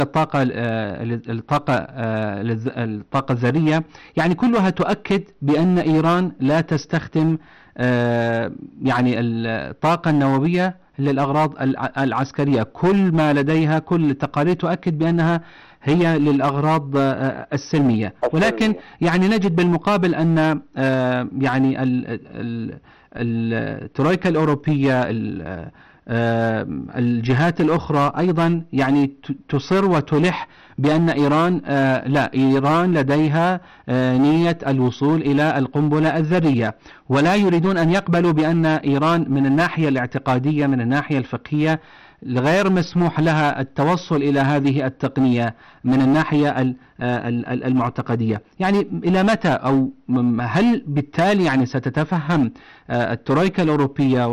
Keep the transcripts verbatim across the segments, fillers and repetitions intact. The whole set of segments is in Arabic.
الطاقة الطاقة الطاقة الذرية، يعني كلها تؤكد بأن إيران لا تستخدم يعني الطاقة النووية للأغراض العسكرية. كل ما لديها، كل التقارير تؤكد بأنها هي للأغراض السلمية. ولكن يعني نجد بالمقابل أن يعني الترويكا الأوروبية، الجهات الأخرى أيضا يعني تصر وتلح بأن إيران لا إيران لديها نية الوصول إلى القنبلة الذرية، ولا يريدون أن يقبلوا بأن إيران من الناحية الاعتقادية، من الناحية الفقهية، غير مسموح لها التوصل إلى هذه التقنية من الناحية المعتقدية. يعني إلى متى، أو هل بالتالي يعني ستتفهم الترويكا الأوروبية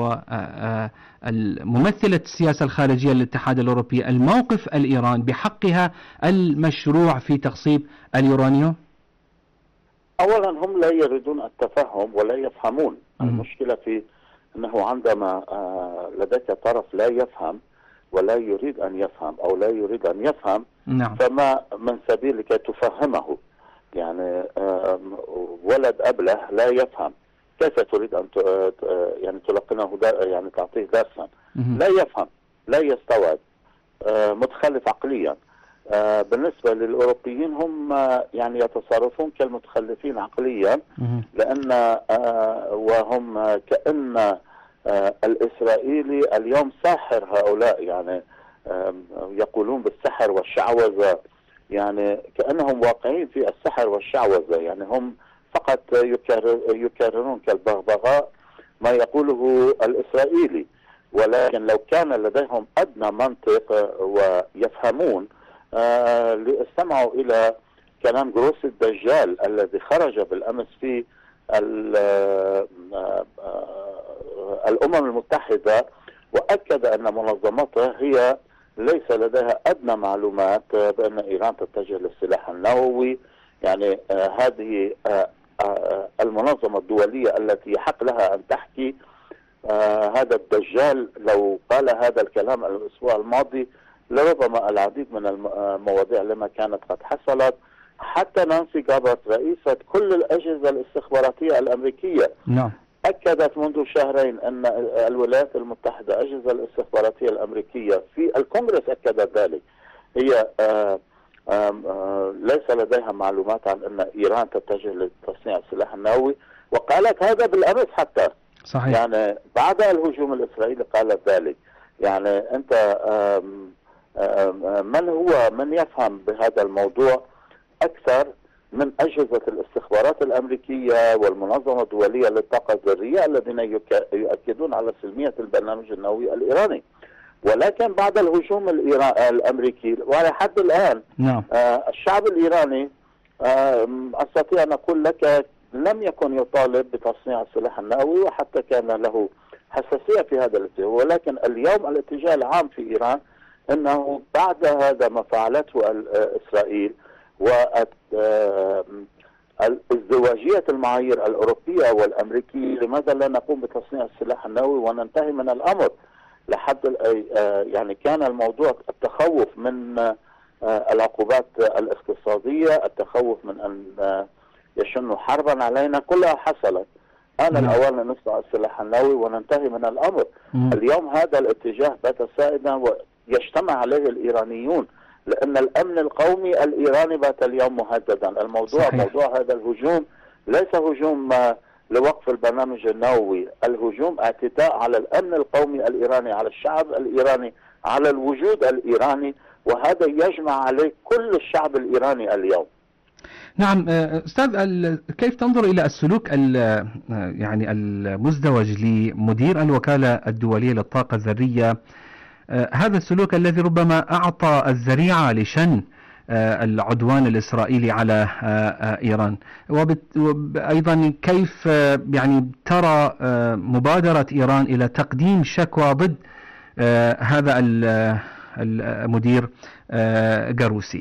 وممثلة السياسة الخارجية للاتحاد الأوروبي الموقف الإيران بحقها المشروع في تخصيب اليورانيوم؟ أولا هم لا يريدون التفهم ولا يفهمون. المشكلة في أنه عندما لديك طرف لا يفهم ولا يريد أن يفهم أو لا يريد أن يفهم، نعم. فما من سبيل لكي تفهمه؟ يعني ولد أبله لا يفهم، كيف تريد أن يعني تلقنه يعني تعطيه درسا؟ لا يفهم، لا يستوعب، متخلف عقليا. بالنسبة للأوروبيين هم يعني يتصرفون كالمتخلفين عقليا، لأن وهم كأن الإسرائيلي اليوم ساحر هؤلاء، يعني يقولون بالسحر والشعوذة، يعني كأنهم واقعين في السحر والشعوذة. يعني هم فقط يكرر يكررون كالبغبغاء ما يقوله الإسرائيلي، ولكن لو كان لديهم أدنى منطق ويفهمون استمعوا إلى كلام جروس الدجال الذي خرج بالأمس في الأمم المتحدة، وأكد أن منظمته هي ليس لديها أدنى معلومات بأن إيران تتجه للسلاح النووي. يعني هذه المنظمة الدولية التي يحق لها أن تحكي. هذا الدجال لو قال هذا الكلام الأسبوع الماضي لربما العديد من المواضيع لما كانت قد حصلت. حتى نانسي جابرت رئيسة كل الأجهزة الاستخباراتية الأمريكية نعم. أكدت منذ شهرين أن الولايات المتحدة الأجهزة الاستخباراتية الأمريكية في الكونغرس أكدت ذلك. هي آآ آآ ليس لديها معلومات عن أن إيران تتجه لتصنيع السلاح النووي، وقالت هذا بالأمس حتى. صحيح. يعني بعد الهجوم الإسرائيلي قالت ذلك. يعني أنت آم آم من هو من يفهم بهذا الموضوع أكثر من أجهزة الاستخبارات الأمريكية والمنظمة الدولية للطاقة الذرية الذين يؤكدون على سلمية البرنامج النووي الإيراني؟ ولكن بعد الهجوم الأمريكي وعلى حد الآن نعم. آه الشعب الإيراني آه أستطيع أن أقول لك لم يكن يطالب بتصنيع السلاح النووي، وحتى كان له حساسية في هذا الاتجاه. ولكن اليوم الاتجاه العام في إيران أنه بعد هذا ما فعلته إسرائيل وازدواجية المعايير الأوروبية والأمريكية، لماذا لا نقوم بتصنيع السلاح النووي وننتهي من الأمر؟ لحد يعني كان الموضوع التخوف من العقوبات الاقتصادية، التخوف من أن يشنوا حربا علينا، كلها حصلت. أنا الأول نصنع السلاح النووي وننتهي من الأمر. م. اليوم هذا الاتجاه بات سائدا ويجتمع عليه الإيرانيون، لأن الأمن القومي الإيراني بات اليوم مهددا. الموضوع صحيح. موضوع هذا الهجوم ليس هجوم لوقف البرنامج النووي، الهجوم اعتداء على الأمن القومي الإيراني، على الشعب الإيراني، على الوجود الإيراني، وهذا يجمع عليه كل الشعب الإيراني اليوم. نعم أستاذ، كيف تنظر إلى السلوك يعني المزدوج لمدير الوكالة الدولية للطاقة الذرية، هذا السلوك الذي ربما أعطى الذريعة لشن العدوان الإسرائيلي على إيران، وأيضا كيف يعني ترى مبادرة إيران إلى تقديم شكوى ضد هذا المدير جاروسي؟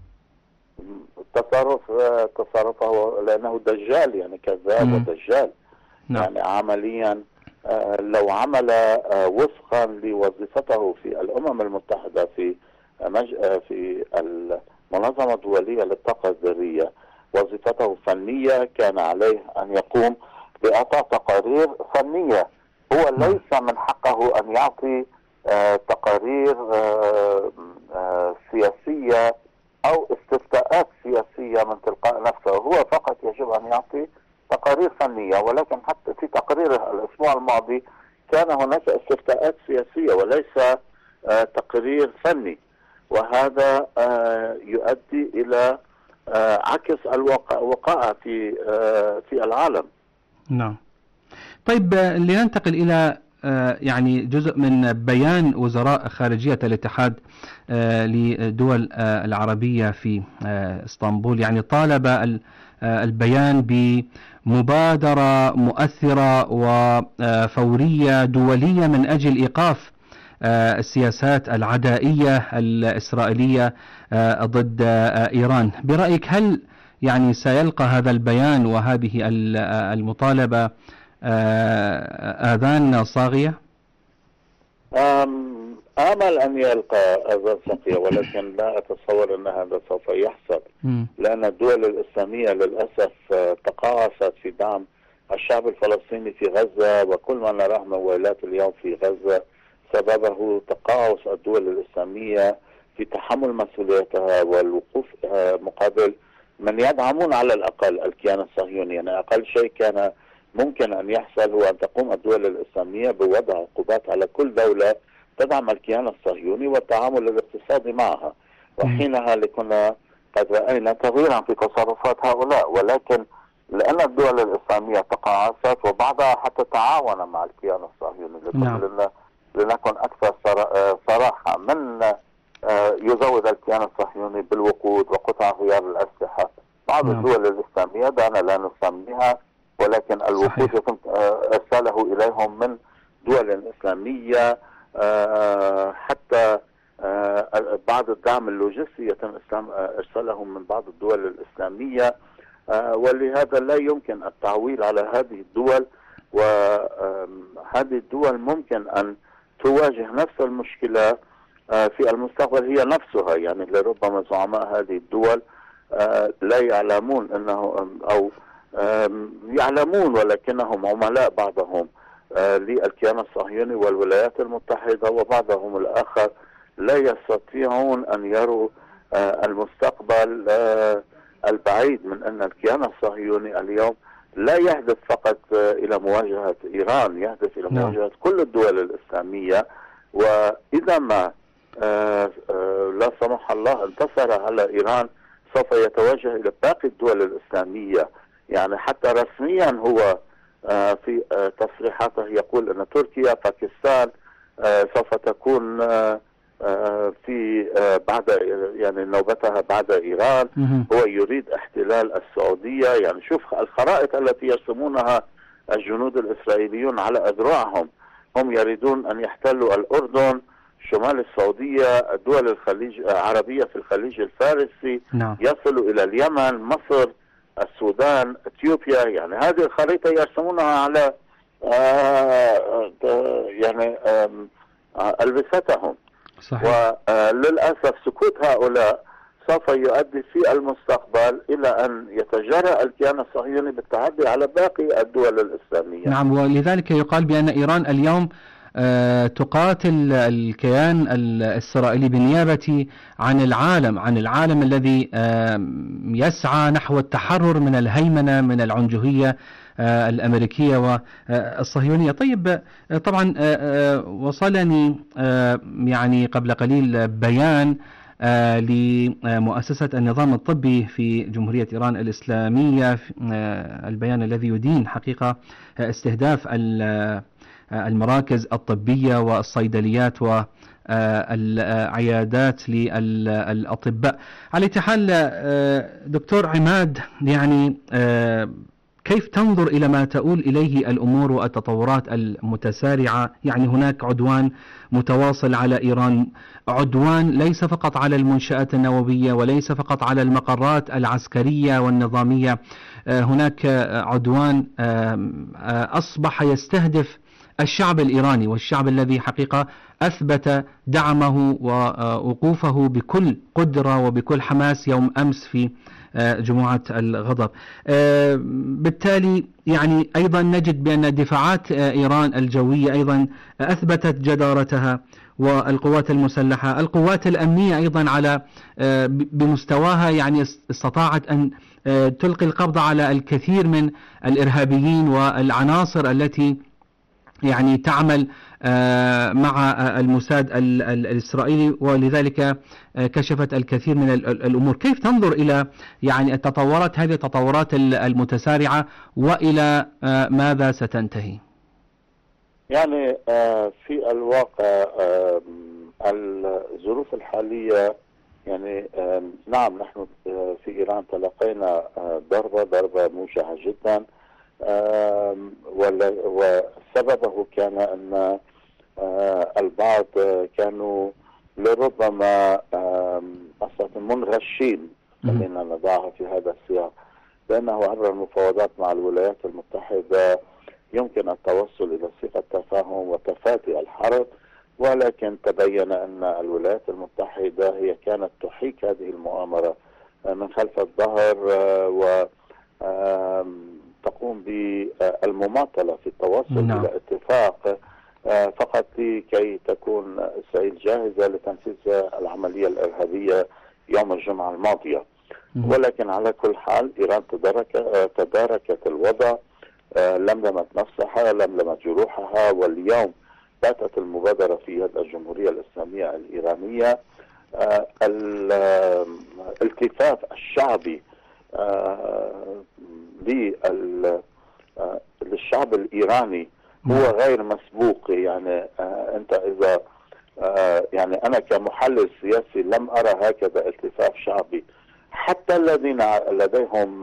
تصرف تصرفه لأنه دجال، يعني كذاب ودجال. نعم. يعني عمليا لو عمل وفقا لوظيفته في الأمم المتحدة في في المنظمة الدولية للطاقة الذرية وظيفته فنية، كان عليه أن يقوم بإعطاء تقارير فنية. هو ليس من حقه أن يعطي آه تقارير آه آه سياسية أو استفتاءات سياسية من تلقاء نفسه. هو فقط يجب أن يعطي تقارير فنية، ولكن حتى في تقريره الأسبوع الماضي كان هناك استفتاءات سياسية وليس آه تقرير فني، وهذا آه يؤدي إلى آه عكس الوقائع في آه في العالم. نعم. طيب لننتقل إلى يعني جزء من بيان وزراء خارجية الاتحاد للدول العربية في اسطنبول. يعني طالب البيان بمبادرة مؤثرة وفورية دولية من أجل إيقاف السياسات العدائية الإسرائيلية ضد إيران. برأيك هل يعني سيلقى هذا البيان وهذه المطالبة آذان صاغية؟ آمل أن يلقى آذان صاغية، ولكن لا أتصور أن هذا سوف يحصل، لأن الدول الإسلامية للأسف تقاعست في دعم الشعب الفلسطيني في غزة، وكل ما نراه من ويلات اليوم في غزة سببه تقاعس الدول الإسلامية في تحمل مسؤوليتها والوقوف مقابل من يدعمون على الأقل الكيان الصهيوني. يعني أقل شيء كان ممكن أن يحصل هو أن تقوم الدول الإسلامية بوضع عقوبات على كل دولة تدعم الكيان الصهيوني والتعامل الاقتصادي معها، وحينها لكنا قد رأينا تغييرا في تصرفات هؤلاء. ولكن لأن الدول الإسلامية تقاعست وبعضها حتى تعاون مع الكيان الصهيوني، نعم. لنكن أكثر صراحة، من يزود الكيان الصهيوني بالوقود وقطع غيار الأسلحة. بعض نعم. الدول الإسلامية دعنا لا نسميها، ولكن الوقود يتم إرساله إليهم من دول إسلامية، حتى بعض الدعم اللوجستي يتم إرساله من بعض الدول الإسلامية، ولهذا لا يمكن التعويل على هذه الدول، وهذه الدول ممكن أن تواجه نفس المشكلة في المستقبل هي نفسها. يعني لربما زعماء هذه الدول لا يعلمون أنه أو يعلمون ولكنهم عملاء بعضهم للكيان الصهيوني والولايات المتحدة، وبعضهم الآخر لا يستطيعون أن يروا المستقبل البعيد من أن الكيان الصهيوني اليوم لا يهدف فقط إلى مواجهة إيران، يهدف إلى مواجهة كل الدول الإسلامية. وإذا ما لا سمح الله انتصر على إيران سوف يتوجه إلى باقي الدول الإسلامية. يعني حتى رسميا هو في تصريحاته يقول أن تركيا باكستان سوف تكون في بعد يعني نوبتها بعد إيران. هو يريد احتلال السعودية. يعني شوف الخرائط التي يرسمونها الجنود الإسرائيليون على أذرعهم، هم يريدون أن يحتلوا الأردن، شمال السعودية، الدول الخليج العربية في الخليج الفارسي، نعم. يصلوا إلى اليمن، مصر، السودان، اثيوبيا. يعني هذه الخريطة يرسمونها على آه يعني آه ألبستهم. صحيح. وللأسف سكوت هؤلاء سوف يؤدي في المستقبل إلى أن يتجرأ الكيان الصهيوني بالتعدي على باقي الدول الإسلامية. نعم، ولذلك يقال بأن إيران اليوم تقاتل الكيان الإسرائيلي بالنيابة عن العالم عن العالم الذي يسعى نحو التحرر من الهيمنة، من العنجهية الأمريكية والصهيونية. طيب، طبعا وصلني يعني قبل قليل بيان لمؤسسة النظام الطبي في جمهورية إيران الإسلامية، البيان الذي يدين حقيقة استهداف المراكز الطبية والصيدليات والعيادات للأطباء. على حال دكتور عماد، يعني كيف تنظر إلى ما تؤول إليه الأمور والتطورات المتسارعة؟ يعني هناك عدوان متواصل على إيران، عدوان ليس فقط على المنشآت النووية وليس فقط على المقرات العسكرية والنظامية، هناك عدوان أصبح يستهدف الشعب الإيراني، والشعب الذي حقيقة أثبت دعمه ووقوفه بكل قدرة وبكل حماس يوم أمس في جمعة الغضب. بالتالي يعني أيضا نجد بأن دفاعات إيران الجوية أيضا أثبتت جدارتها، والقوات المسلحة، القوات الأمنية أيضا على بمستواها يعني استطاعت أن تلقي القبض على الكثير من الإرهابيين والعناصر التي يعني تعمل مع الموساد الإسرائيلي، ولذلك كشفت الكثير من الأمور. كيف تنظر إلى يعني التطورات هذه التطورات المتسارعة، وإلى ماذا ستنتهي؟ يعني في الواقع الظروف الحالية يعني نعم نحن في إيران تلقينا ضربة ضربة موجعة جدا، وسببه كان أن البعض كانوا لربما أصلا منغشين، خلينا نضعها في هذا السياق، لأنه عبر المفاوضات مع الولايات المتحدة يمكن التوصل إلى صيغة تفاهم وتفادي الحرب، ولكن تبين أن الولايات المتحدة هي كانت تحيك هذه المؤامرة من خلف الظهر و تقوم بالمماطلة في التوصل نعم. إلى اتفاق فقط لكي تكون إسرائيل جاهزة لتنفيذ العملية الإرهابية يوم الجمعة الماضية. م- ولكن على كل حال إيران تدارك تداركت الوضع، لملمت نفسها، لملمت جروحها، واليوم باتت المبادرة في يد الجمهورية الإسلامية الإيرانية. الالتفاف الشعبي للشعب الإيراني هو غير مسبوق. يعني أنت إذا يعني أنا كمحلل سياسي لم أرى هكذا التفاف شعبي. حتى الذين لديهم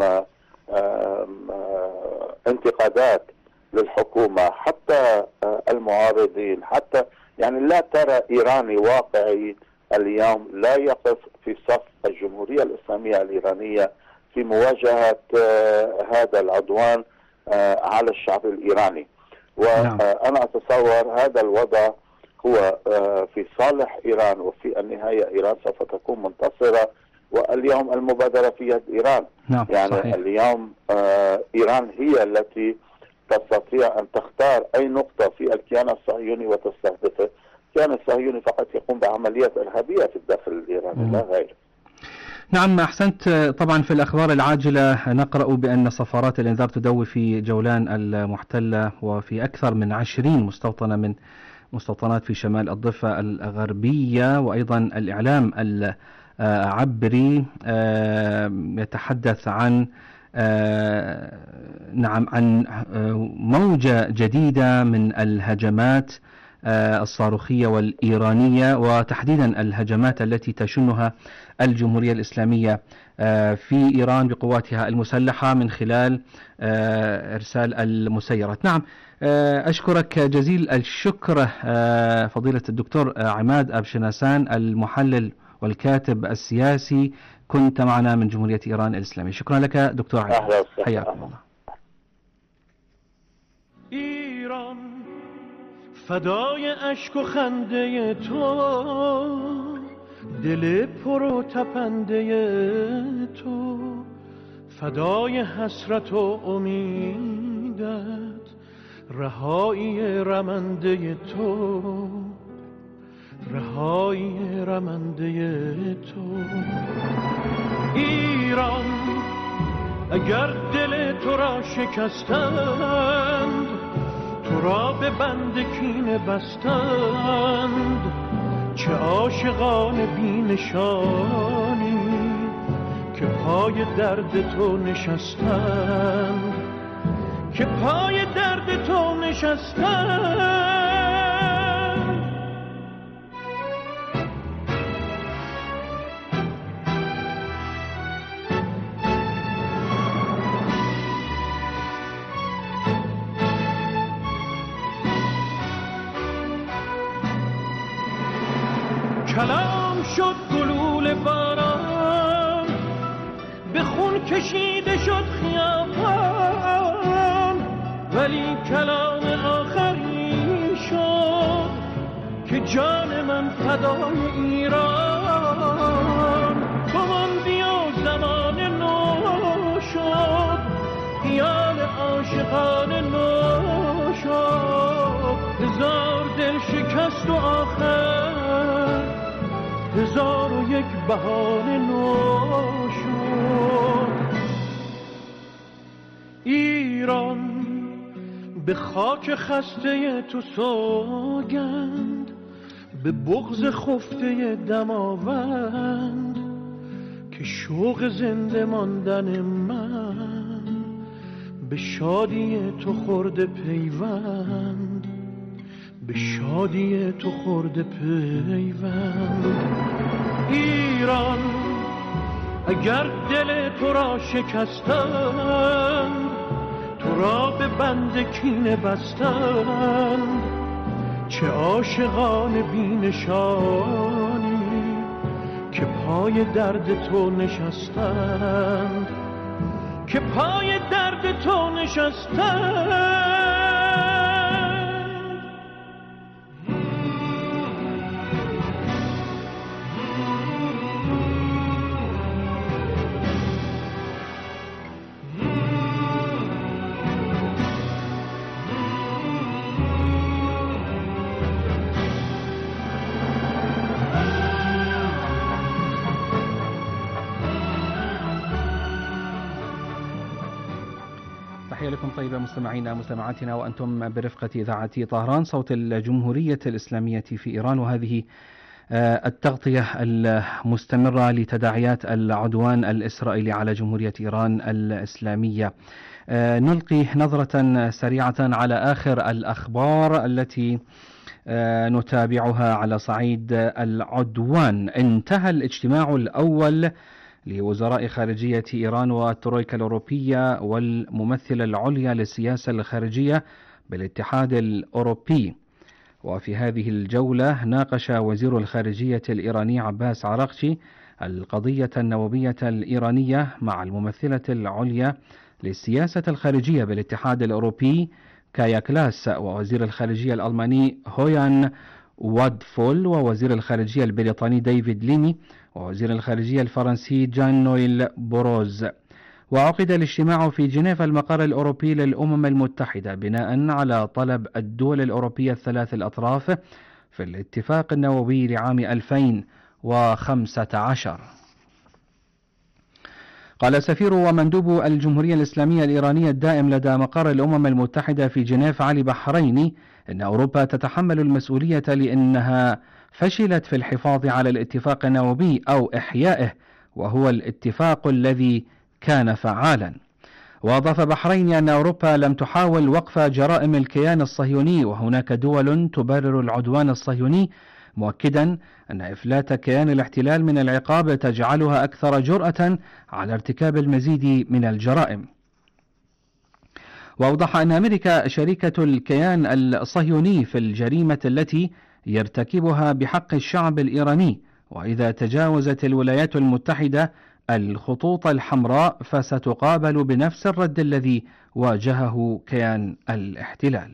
انتقادات للحكومة، حتى المعارضين، حتى يعني لا ترى إيراني واقعي اليوم لا يقف في صف الجمهورية الإسلامية الإيرانية في مواجهة هذا العدوان على الشعب الإيراني. وأنا أتصور هذا الوضع هو في صالح إيران، وفي النهاية إيران سوف تكون منتصرة، واليوم المبادرة في يد إيران. نعم. يعني صحيح. اليوم إيران هي التي تستطيع أن تختار أي نقطة في الكيان الصهيوني وتستهدفه. الكيان الصهيوني فقط يقوم بعمليات إرهابية في الداخل الإيراني لا غير. نعم أحسنت. طبعا في الأخبار العاجلة نقرأ بأن صفارات الإنذار تدوي في جولان المحتلة وفي أكثر من عشرين مستوطنة من مستوطنات في شمال الضفة الغربية، وأيضا الإعلام العبري يتحدث عن نعم عن موجة جديدة من الهجمات الصاروخية والإيرانية، وتحديدا الهجمات التي تشنها الجمهورية الإسلامية في إيران بقواتها المسلحة من خلال إرسال المسيرات. نعم أشكرك جزيل الشكر فضيلة الدكتور عماد أبشناسان، المحلل والكاتب السياسي، كنت معنا من جمهورية إيران الإسلامية. شكرا لك دكتور عماد، حياكم الله. ایران فدای اشک و خنده تو، دل پر و تپنده تو، فدای حسرت و امیدت، رهایی رمنده تو، رهایی رمنده تو. ایران اگر دل تو را شکستند، تو را به بند کینه بستند، چه عاشقان بی نشانی که پای درد تو نشستند، که پای درد تو نشستند. کلام شد گلوله باران، به خون کشیده شد خیابان، ولی کلام آخری فدای ایران بماندی و زمان نو شد خیال عاشقان نو شد هزار دل شکست و آخر هزار و یک بهانه نو شد ایران به خاک خسته تو سوگند به بغض خفته دماوند که شوق زنده ماندن من به شادی تو خورده پیوند به شادی تو خورده پیوند ایران اگر دل تو را شکستند تو را به بند کینه بستند چه عاشقان بی‌نشانی که پای درد تو نشستند که پای درد تو نشستند لكم طيبة مستمعينا مستمعاتنا وأنتم برفقة إذاعة طهران صوت الجمهورية الإسلامية في إيران، وهذه التغطية المستمرة لتداعيات العدوان الإسرائيلي على جمهورية إيران الإسلامية. نلقي نظرة سريعة على آخر الأخبار التي نتابعها على صعيد العدوان. انتهى الاجتماع الأول لوزراء خارجية إيران والترويكا الأوروبية والممثلة العليا للسياسة الخارجية بالاتحاد الأوروبي، وفي هذه الجولة ناقش وزير الخارجية الإيراني عباس عراقچي القضية النووية الإيرانية مع الممثلة العليا للسياسة الخارجية بالاتحاد الأوروبي كايا كلاس، ووزير الخارجية الألماني هويان وادفول، ووزير الخارجية البريطاني ديفيد ليني، ووزير الخارجية الفرنسي جان نويل بوروز. وعقد الاجتماع في جنيف المقر الأوروبي للأمم المتحدة بناء على طلب الدول الأوروبية الثلاث الأطراف في الاتفاق النووي لعام ألفين وخمسة عشر. قال سفير ومندوب الجمهورية الإسلامية الإيرانية الدائم لدى مقر الأمم المتحدة في جنيف علي بحريني إن أوروبا تتحمل المسؤولية لأنها فشلت في الحفاظ على الاتفاق النووي أو إحيائه، وهو الاتفاق الذي كان فعالا. وأضاف بحريني أن أوروبا لم تحاول وقف جرائم الكيان الصهيوني، وهناك دول تبرر العدوان الصهيوني، مؤكدا أن إفلات كيان الاحتلال من العقاب تجعلها أكثر جرأة على ارتكاب المزيد من الجرائم. وأوضح أن أمريكا شريكة الكيان الصهيوني في الجريمة التي يرتكبها بحق الشعب الإيراني، وإذا تجاوزت الولايات المتحدة الخطوط الحمراء فستقابل بنفس الرد الذي واجهه كيان الاحتلال.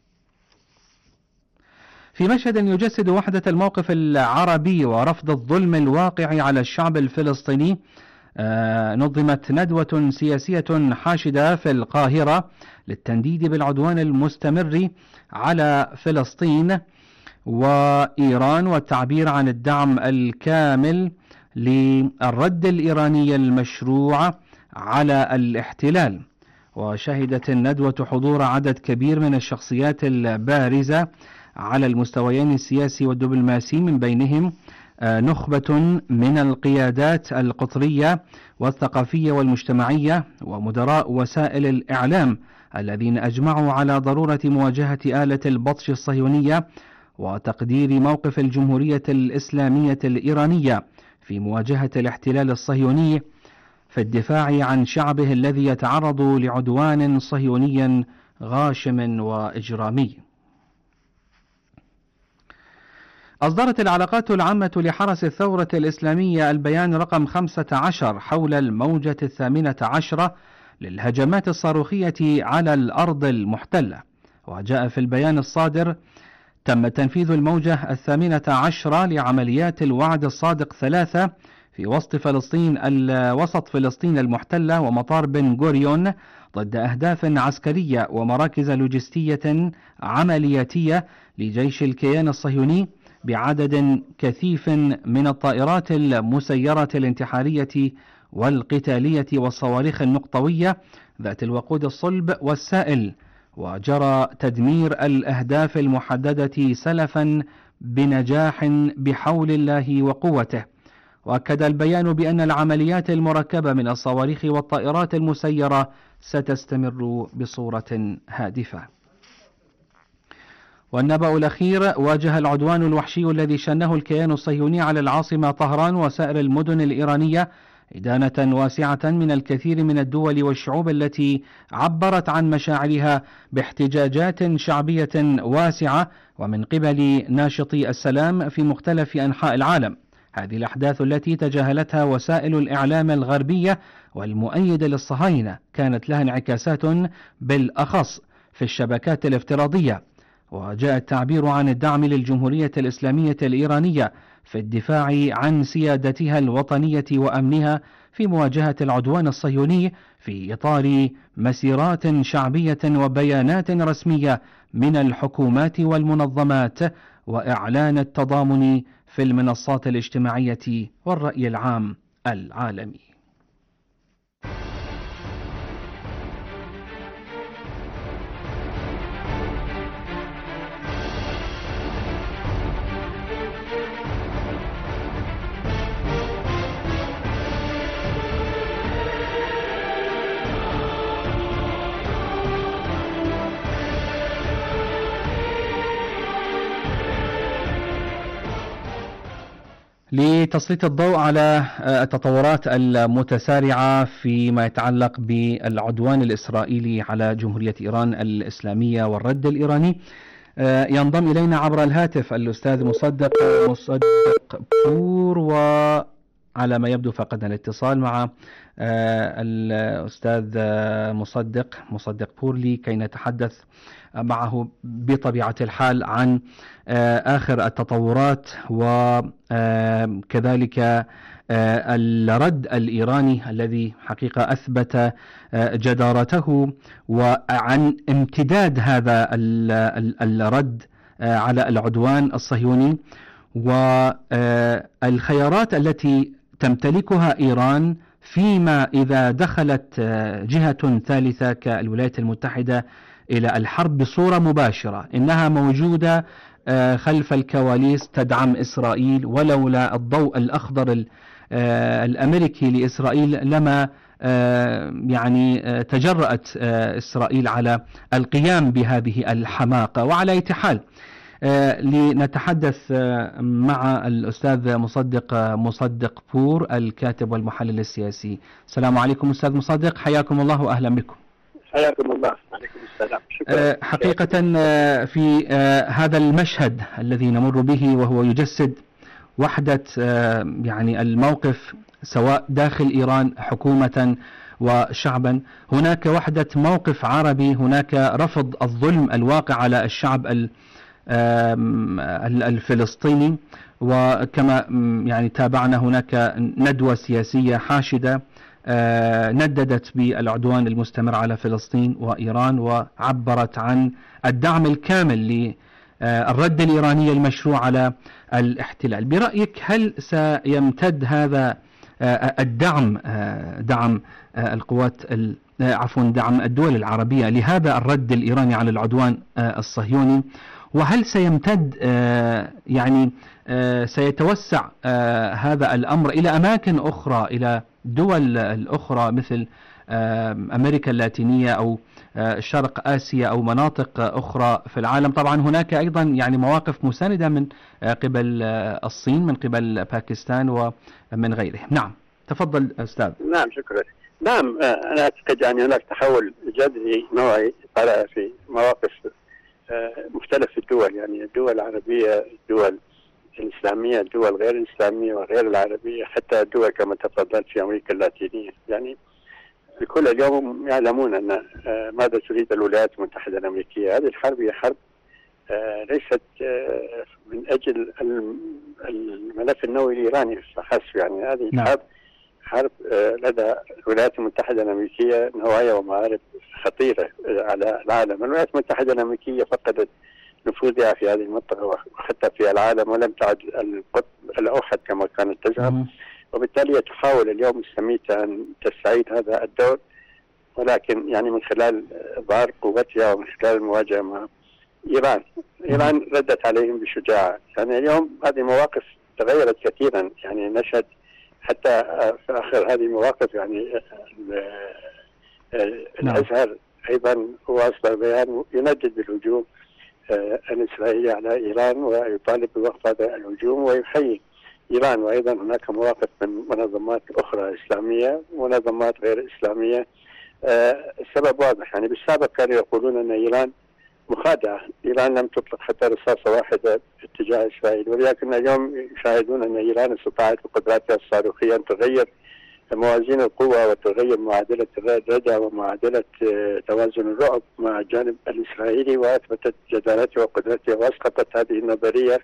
في مشهد يجسد وحدة الموقف العربي ورفض الظلم الواقع على الشعب الفلسطيني، آه نظمت ندوة سياسية حاشدة في القاهرة للتنديد بالعدوان المستمر على فلسطين وإيران والتعبير عن الدعم الكامل للرد الإيراني المشروع على الاحتلال. وشهدت الندوة حضور عدد كبير من الشخصيات البارزة على المستويين السياسي والدبلوماسي، من بينهم نخبة من القيادات القطرية والثقافية والمجتمعية ومدراء وسائل الإعلام الذين أجمعوا على ضرورة مواجهة آلة البطش الصهيونية وتقدير موقف الجمهورية الإسلامية الإيرانية في مواجهة الاحتلال الصهيوني في الدفاع عن شعبه الذي يتعرض لعدوان صهيوني غاشم وإجرامي. أصدرت العلاقات العامة لحرس الثورة الإسلامية البيان رقم خمسة عشر حول الموجة الثامنة عشرة للهجمات الصاروخية على الأرض المحتلة. وجاء في البيان الصادر تم تنفيذ الموجة الثامنة عشرة لعمليات الوعد الصادق ثلاثة في وسط فلسطين وسط فلسطين المحتلة ومطار بن غوريون ضد أهداف عسكرية ومراكز لوجستية عملياتية لجيش الكيان الصهيوني بعدد كثيف من الطائرات المسيرة الانتحارية والقتالية والصواريخ النقطوية ذات الوقود الصلب والسائل، وجرى تدمير الأهداف المحددة سلفا بنجاح بحول الله وقوته. وأكد البيان بأن العمليات المركبة من الصواريخ والطائرات المسيرة ستستمر بصورة هادفة. والنبأ الأخير: واجه العدوان الوحشي الذي شنه الكيان الصهيوني على العاصمة طهران وسائر المدن الإيرانية إدانة واسعة من الكثير من الدول والشعوب التي عبرت عن مشاعرها باحتجاجات شعبية واسعة ومن قبل ناشطي السلام في مختلف أنحاء العالم. هذه الأحداث التي تجاهلتها وسائل الإعلام الغربية والمؤيدة للصهاينة كانت لها انعكاسات بالأخص في الشبكات الافتراضية، وجاء التعبير عن الدعم للجمهورية الإسلامية الإيرانية في الدفاع عن سيادتها الوطنية وأمنها في مواجهة العدوان الصهيوني في إطار مسيرات شعبية وبيانات رسمية من الحكومات والمنظمات وإعلان التضامن في المنصات الاجتماعية والرأي العام العالمي. لتسليط الضوء على التطورات المتسارعة فيما يتعلق بالعدوان الإسرائيلي على جمهورية إيران الإسلامية والرد الإيراني، ينضم إلينا عبر الهاتف الأستاذ مصدق مصدق بور، وعلى ما يبدو فقدنا الاتصال مع الأستاذ مصدق مصدق بور لكي نتحدث معه بطبيعة الحال عن آخر التطورات وكذلك الرد الإيراني الذي حقيقة أثبت جدارته، وعن امتداد هذا الرد على العدوان الصهيوني والخيارات التي تمتلكها إيران فيما إذا دخلت جهة ثالثة كالولايات المتحدة إلى الحرب بصورة مباشرة. إنها موجودة خلف الكواليس تدعم إسرائيل، ولولا الضوء الأخضر الأمريكي لإسرائيل لما يعني تجرأت إسرائيل على القيام بهذه الحماقة. وعلى أي حال لنتحدث مع الأستاذ مصدق مصدق بور الكاتب والمحلل السياسي. السلام عليكم أستاذ مصدق، حياكم الله وأهلا بكم. حياكم الله. عليكم السلام. شكرا. حقيقة في هذا المشهد الذي نمر به وهو يجسد وحدة يعني الموقف سواء داخل إيران حكومة وشعبا، هناك وحدة موقف عربي، هناك رفض الظلم الواقع على الشعب الفلسطيني، وكما يعني تابعنا هناك ندوة سياسية حاشدة نددت بالعدوان المستمر على فلسطين وإيران، وعبرت عن الدعم الكامل للرد الإيراني المشروع على الاحتلال. برأيك هل سيمتد هذا الدعم دعم القوات عفوا دعم الدول العربية لهذا الرد الإيراني على العدوان الصهيوني، وهل سيمتد يعني سيتوسع هذا الأمر إلى أماكن أخرى، إلى دول الأخرى مثل أمريكا اللاتينية أو شرق آسيا أو مناطق أخرى في العالم؟ طبعا هناك أيضا يعني مواقف مساندة من قبل الصين، من قبل باكستان ومن غيره. نعم تفضل أستاذ. نعم شكرا. نعم أنا أعتقد يعني هناك تحول جذري نوعي طرأ في مواقف مختلف الدول، يعني الدول العربية، الدول الإسلامية، الدول غير الإسلامية وغير العربية، حتى الدول كما تفضلت في أمريكا اللاتينية. يعني الكل اليوم يعلمون أن ماذا تريد الولايات المتحدة الأمريكية. هذه الحرب هي حرب ليست من أجل الملف النووي الإيراني فحسب، يعني هذه نعم. حرب حرب لدى الولايات المتحدة الأمريكية نوايا ومآرب خطيرة على العالم. الولايات المتحدة الأمريكية فقدت نفوذها في هذه المنطقة وحتى في العالم، ولم تعد القطب الأوحد كما كانت تزعم، وبالتالي تحاول اليوم السميتة أن تستعيد هذا الدور، ولكن يعني من خلال إظهار قوتها ومن خلال المواجهة مع إيران. إيران ردت عليهم بشجاعة. يعني اليوم هذه مواقف تغيرت كثيرا، يعني نشهد حتى في آخر هذه المواقف يعني الأزهر أيضا هو أصدر بيان يندد بالهجوم الإسرائيلي على إيران ويطالب بوقف هذا الهجوم ويحيي إيران. وأيضا هناك مواقف من منظمات أخرى إسلامية ومنظمات غير إسلامية. السبب واضح، يعني بالسابق كانوا يقولون أن إيران مخادعة، إيران لم تطلق حتى رصاصة واحدة اتجاه إسرائيل، ولكن اليوم يشاهدون أن إيران استطاعت بقدراتها الصاروخية أن تغير موازين القوة وتغير معادلة الردع ومعادلة توازن الرعب مع الجانب الإسرائيلي، وأثبتت جدارتها وقدرتها وأسقطت هذه النظرية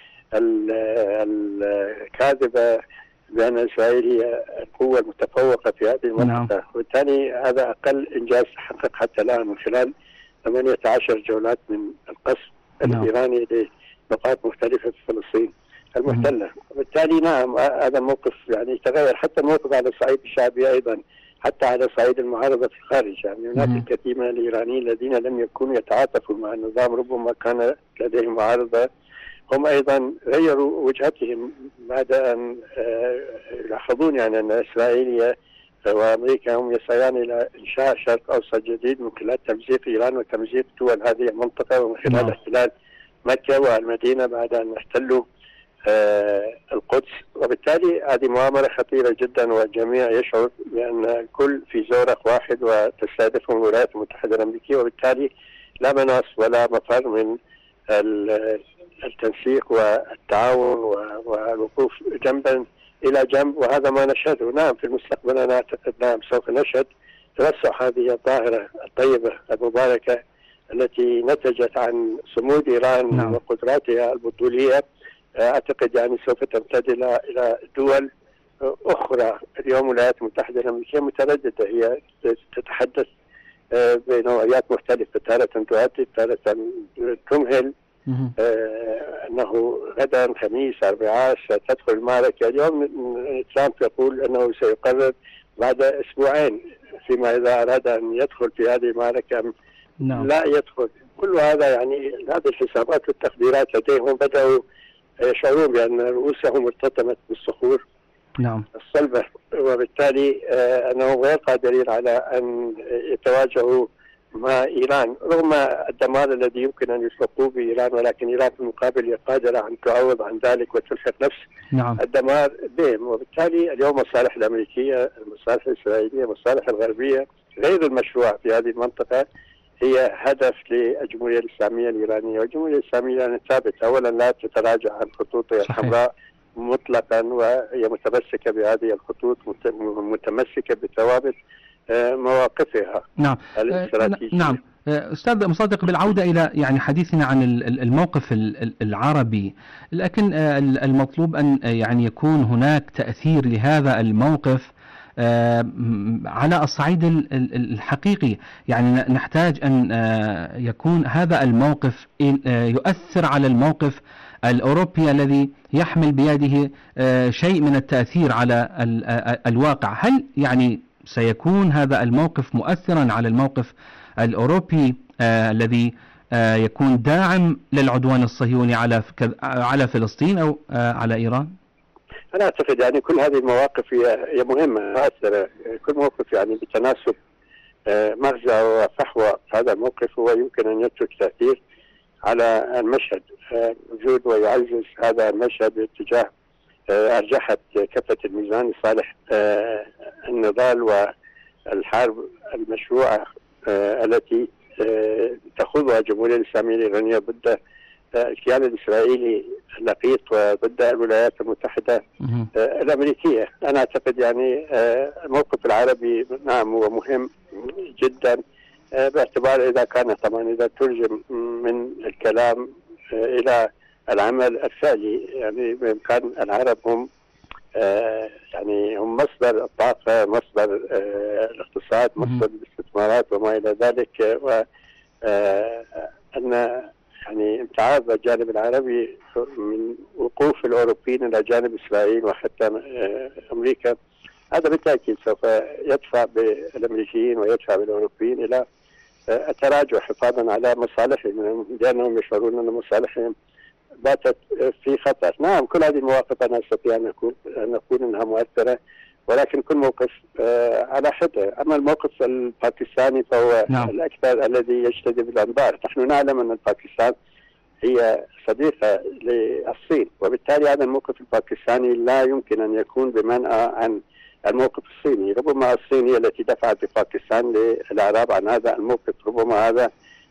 الكاذبة بأن إسرائيل هي القوة المتفوقة في هذه المنطقة. وبالتالي هذا أقل إنجاز تحقق حتى الآن من خلال ثمانية عشر جولات من القصف الإيراني لنقاط مختلفة في فلسطين المحتلة. وبالتالي نعم هذا الموقف يعني تغير، حتى الموقف على الصعيد الشعبي أيضا، حتى على صعيد المعارضة في الخارج. يعني هناك الكثير من الإيرانيين الذين لم يكونوا يتعاطفوا مع النظام، ربما كان لديهم معارضة، هم أيضا غيروا وجهتهم بعد أن يلاحظون يعني أن إسرائيل وأمريكا هم يسعيان إلى إنشاء شرق أوسط جديد من خلال تمزيق إيران وتمزيق دول هذه المنطقة، ومن خلال احتلال مكة والمدينة بعد أن احتلوا آه القدس. وبالتالي هذه مؤامرة خطيرة جدا، والجميع يشعر بأن الكل في زورق واحد وتستهدفهم الولايات المتحدة الأمريكية، وبالتالي لا مناص ولا مفر من التنسيق والتعاون والوقوف جنبا إلى جنب. وهذا ما نشهده. نعم في المستقبل أنا أعتقد نعم سوف نشهد توسع هذه الظاهرة الطيبة المباركة التي نتجت عن صمود إيران نعم. وقدراتها البطولية. أعتقد يعني سوف تمتد إلى إلى دول أخرى. اليوم الولايات المتحدة الأمريكية مترددة، هي تتحدث بنوعيات مختلفة، تارة تهدد، تارة تمهل أنه غدا خميس أربعاء ستدخل المعركة. اليوم ترامب يقول أنه سيقرر بعد أسبوعين فيما إذا أراد أن يدخل في هذه المعركة نعم. لا يدخل. كل هذا يعني هذه الحسابات والتقديرات لديهم بدأوا يشعرون بأن رؤوسهم ارتطمت بالصخور نعم. الصلبة، وبالتالي أنهم غير قادرين على أن يتواجهوا مع إيران رغم الدمار الذي يمكن أن يسلقوه بإيران، ولكن إيران في المقابل قادرة أن تعوض عن ذلك وتلحق نفس نعم. الدمار بهم. وبالتالي اليوم المصالح الأمريكية، المصالح الإسرائيلية، المصالح الغربية غير المشروع في هذه المنطقة هي هدف للجمهورية الإسلامية الإيرانية. والجمهورية الإسلامية ثابتة، أولا لا تتراجع عن خطوطها الحمراء مطلقا، وهي متمسكة بهذه الخطوط، متمسكة بثوابت مواقفها نعم. الاستراتيجية. نعم أستاذ مصادق، بالعودة إلى يعني حديثنا عن الموقف العربي، لكن المطلوب أن يعني يكون هناك تأثير لهذا الموقف على الصعيد الحقيقي. يعني نحتاج أن يكون هذا الموقف يؤثر على الموقف الأوروبي الذي يحمل بيده شيء من التأثير على الواقع. هل يعني سيكون هذا الموقف مؤثرا على الموقف الأوروبي آه الذي آه يكون داعم للعدوان الصهيوني على على فلسطين أو آه على إيران؟ أنا أعتقد يعني كل هذه المواقف هي هي مهمة مؤثرة. كل موقف يعني بتناسب آه مرجع وفحوى هذا الموقف هو يمكن أن يترك تأثير على المشهد، آه وجود ويعزز هذا المشهد باتجاه آه أرجحت كفة الميزان لصالح آه النضال والحرب المشروعة آه التي آه تخوضها الجمهورية الإسلامية الإيرانية ضد آه الكيان الإسرائيلي اللقيط وضد الولايات المتحدة آه الأمريكية. أنا أعتقد يعني آه الموقف العربي نعم هو مهم جدا باعتبار إذا كان طبعا إذا ترجم من الكلام إلى العمل الفعلي، يعني بإمكان العرب هم يعني هم مصدر الطاقة، مصدر الاقتصاد، مصدر الاستثمارات وما إلى ذلك، وأن يعني امتعاض الجانب العربي من وقوف الأوروبيين إلى جانب إسرائيل وحتى أمريكا، هذا بالتأكيد سوف يدفع بالأمريكيين ويدفع بالأوروبيين إلى التراجع حفاظا على مصالحهم، لأنهم يشعرون أن مصالحهم باتت في خطر. نعم، كل هذه المواقف أنا أستطيع أن أقول أن أقول أنها مؤثرة، ولكن كل موقف على حدة. أما الموقف الباكستاني فهو نعم. الأكثر الذي يجتذب الأنظار. نحن نعلم أن باكستان هي صديقة للصين، وبالتالي هذا الموقف الباكستاني لا يمكن أن يكون بمنأى عن الموقف الصيني. ربما الصين هي التي دفعت بباكستان للإعراب عن هذا الموقف. ربما هذا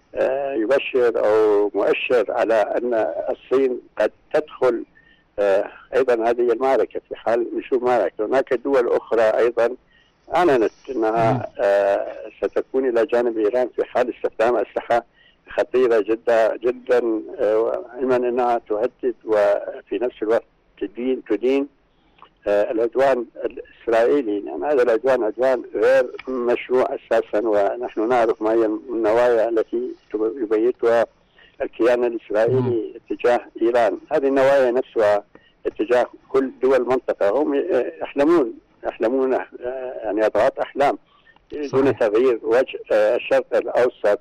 يبشر أو مؤشر على أن الصين قد تدخل أيضا هذه المعركة في حال نشوب معركة. هناك دول أخرى أيضا أعلنت أنها ستكون إلى جانب إيران في حال استخدام أسلحة خطيرة جدا جدا، علما أنها تهدد وفي نفس الوقت تدين تدين العدوان الإسرائيلي. يعني هذا العدوان عدوان غير مشروع أساسا، ونحن نعرف ما هي النوايا التي يبيتها الكيان الإسرائيلي اتجاه إيران. هذه النوايا نفسها اتجاه كل دول المنطقة. هم يحلمون يحلمون يعني أضغاث أحلام دون تغيير وجه الشرق الأوسط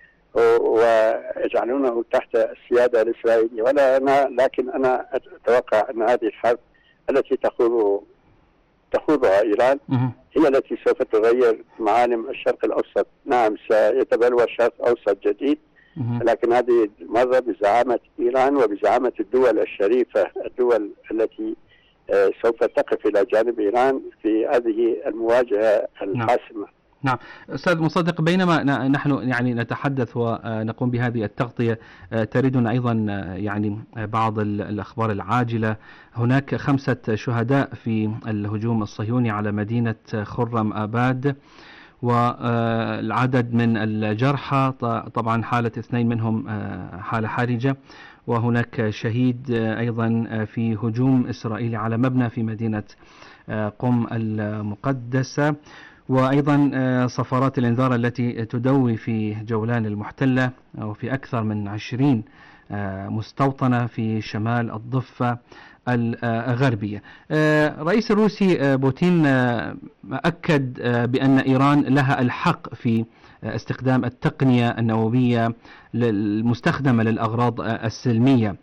ويجعلونه تحت السيادة الإسرائيلية. ولا أنا لكن أنا أتوقع أن هذه الحرب التي تخوض تخوضها إيران هي التي سوف تغير معالم الشرق الأوسط. نعم، سيتبلور شرق أوسط جديد، لكن هذه المرة بزعامة إيران وبزعامة الدول الشريفة، الدول التي سوف تقف إلى جانب إيران في هذه المواجهة الحاسمة. نعم أستاذ مصدق، بينما نحن يعني نتحدث ونقوم بهذه التغطية، تريدنا أيضا يعني بعض الأخبار العاجلة. هناك خمسة شهداء في الهجوم الصهيوني على مدينة خرم آباد، والعدد من الجرحى طبعا حالة اثنين منهم حالة حرجة، وهناك شهيد أيضا في هجوم إسرائيلي على مبنى في مدينة قم المقدسة، وأيضا صفارات الإنذار التي تدوي في جولان المحتلة وفي أكثر من عشرين مستوطنة في شمال الضفة الغربية. رئيس الروسي بوتين أكد بأن إيران لها الحق في استخدام التقنية النووية المستخدمة للأغراض السلمية،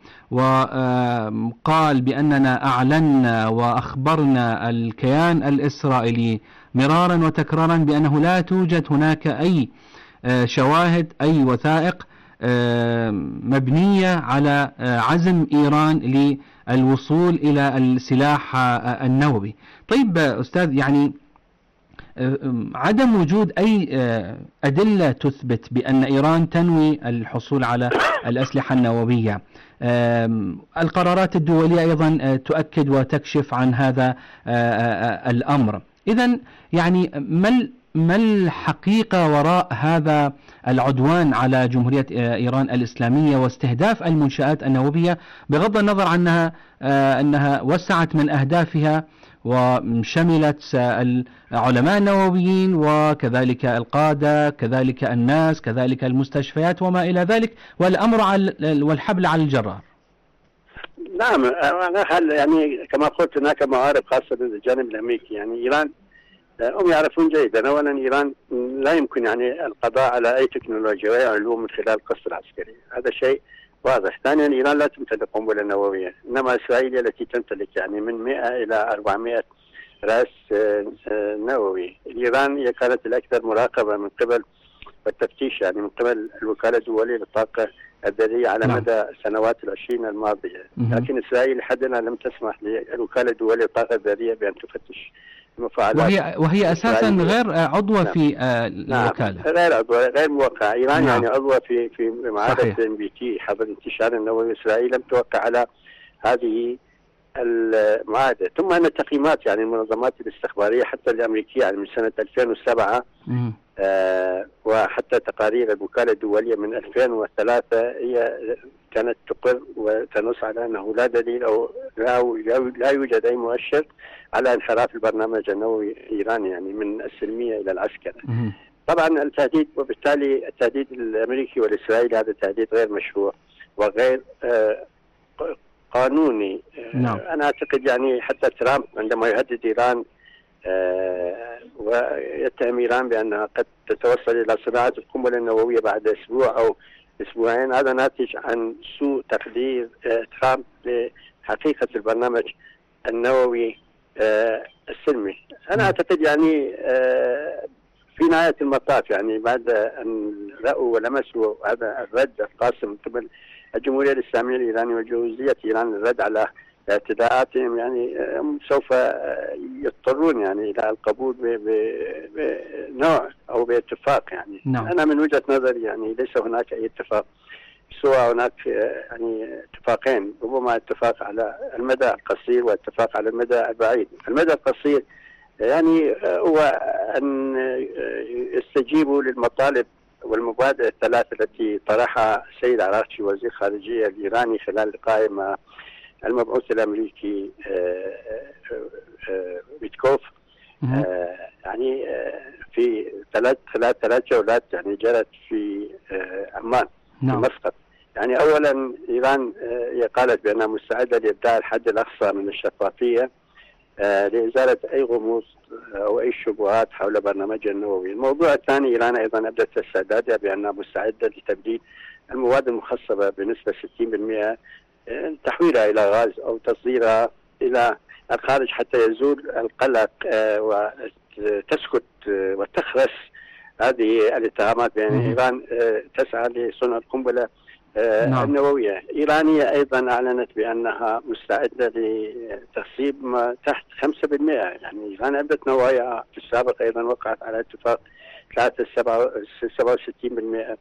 وقال بأننا أعلنا وأخبرنا الكيان الإسرائيلي مرارا وتكرارا بأنه لا توجد هناك أي شواهد أي وثائق مبنية على عزم إيران للوصول إلى السلاح النووي. طيب أستاذ، يعني عدم وجود أي أدلة تثبت بأن إيران تنوي الحصول على الأسلحة النووية، القرارات الدولية أيضا تؤكد وتكشف عن هذا الأمر. إذن يعني ما ما الحقيقة وراء هذا العدوان على جمهورية إيران الإسلامية واستهداف المنشآت النووية، بغض النظر عنها أنها وسعت من أهدافها وشملت العلماء النوويين وكذلك القادة، كذلك الناس، كذلك المستشفيات وما إلى ذلك، والأمر على والحبل على الجرار؟ نعم، أنا يعني كما قلت هناك معارف خاصة بالجانب الأمريكي. يعني إيران هم يعرفون جيدا أولا إيران لا يمكن يعني القضاء على أي تكنولوجيا وأي علوم من خلال القصف العسكري، هذا شيء واضح. ثانيا إيران لا تمتلك قنبلة نووية، إنما إسرائيل التي تمتلك يعني من مئة إلى أربعمئة رأس نووي. إيران هي كانت الأكثر مراقبة من قبل التفتيش يعني من قبل الوكالة الدولية للطاقة الذرية على نعم. مدى السنوات العشرين الماضية، لكن إسرائيل لحد الآن لم تسمح للوكالة الدولية للطاقة الذرية بأن تفتش المفاعلات، وهي وهي أساسا غير عضوة نعم. في الوكالة، نعم. غير عضوة غير موقعة. إيران نعم. يعني عضوة في في معاهدة إن بي تي حظر الانتشار النووي. إسرائيل لم توقع على هذه المعاهدة. ثم أن التقييمات يعني المنظمات الاستخبارية حتى الأمريكية يعني من سنة ألفين وسبعة آه وحتى تقارير الوكالة الدولية من ألفين وثلاثة هي كانت تقر وتنص على أنه لا دليل أو لا, لا يوجد أي مؤشر على انحراف البرنامج النووي الإيراني يعني من السلمية إلى العسكرة. طبعا التهديد، وبالتالي التهديد الأمريكي والإسرائيلي هذا تهديد غير مشروع وغير آه قانوني. نعم. أنا أعتقد يعني حتى ترامب عندما يهدد إيران آه ويتهم إيران بأنها قد تتوصل إلى صناعة القنبلة النووية بعد أسبوع أو أسبوعين، هذا ناتج عن سوء تقدير آه ترامب لحقيقة البرنامج النووي آه السلمي. أنا أعتقد يعني آه في نهاية المطاف يعني بعد أن رأوا ولمسوا هذا الرد القاسم من قبل الجمهورية الإسلامية الإيرانية وجوزية إيران الرد على اعتداءاتهم، يعني سوف يضطرون يعني إلى القبول بنوع أو باتفاق. يعني نعم. أنا من وجهة نظري يعني ليس هناك أي اتفاق، سواء هناك يعني اتفاقين، ربما اتفاق على المدى القصير واتفاق على المدى البعيد. المدى القصير يعني هو أن يستجيبوا للمطالب والمبادئ الثلاث التي طرحها السيد عراقچي وزير الخارجية الإيراني خلال لقائه مع المبعوث الأمريكي ويتكوف، يعني في ثلاث خلال ثلاث جولات يعني جرت في عمان في مسقط. يعني أولا إيران قالت بأنها مستعدة لإبداء الحد الأقصى من الشفافية لإزالة أي غموض أو أي شبهات حول برنامجها النووي. الموضوع الثاني، إيران أيضا أبدت استعدادها بأنها مستعدة لتبديل المواد المخصبة بنسبة ستين بالمئة، تحويلها إلى غاز أو تصديرها إلى الخارج حتى يزول القلق وتسكت وتخرس هذه الاتهامات بأن إيران تسعى لصنع القنبلة نعم. النووية. إيرانية أيضا أعلنت بأنها مستعدة لتخصيب ما تحت خمسة بالمئة. يعني إيران أبدت نواياها في السابق، أيضا وقعت على اتفاق ثلاثة سبعة وستين بالمئة.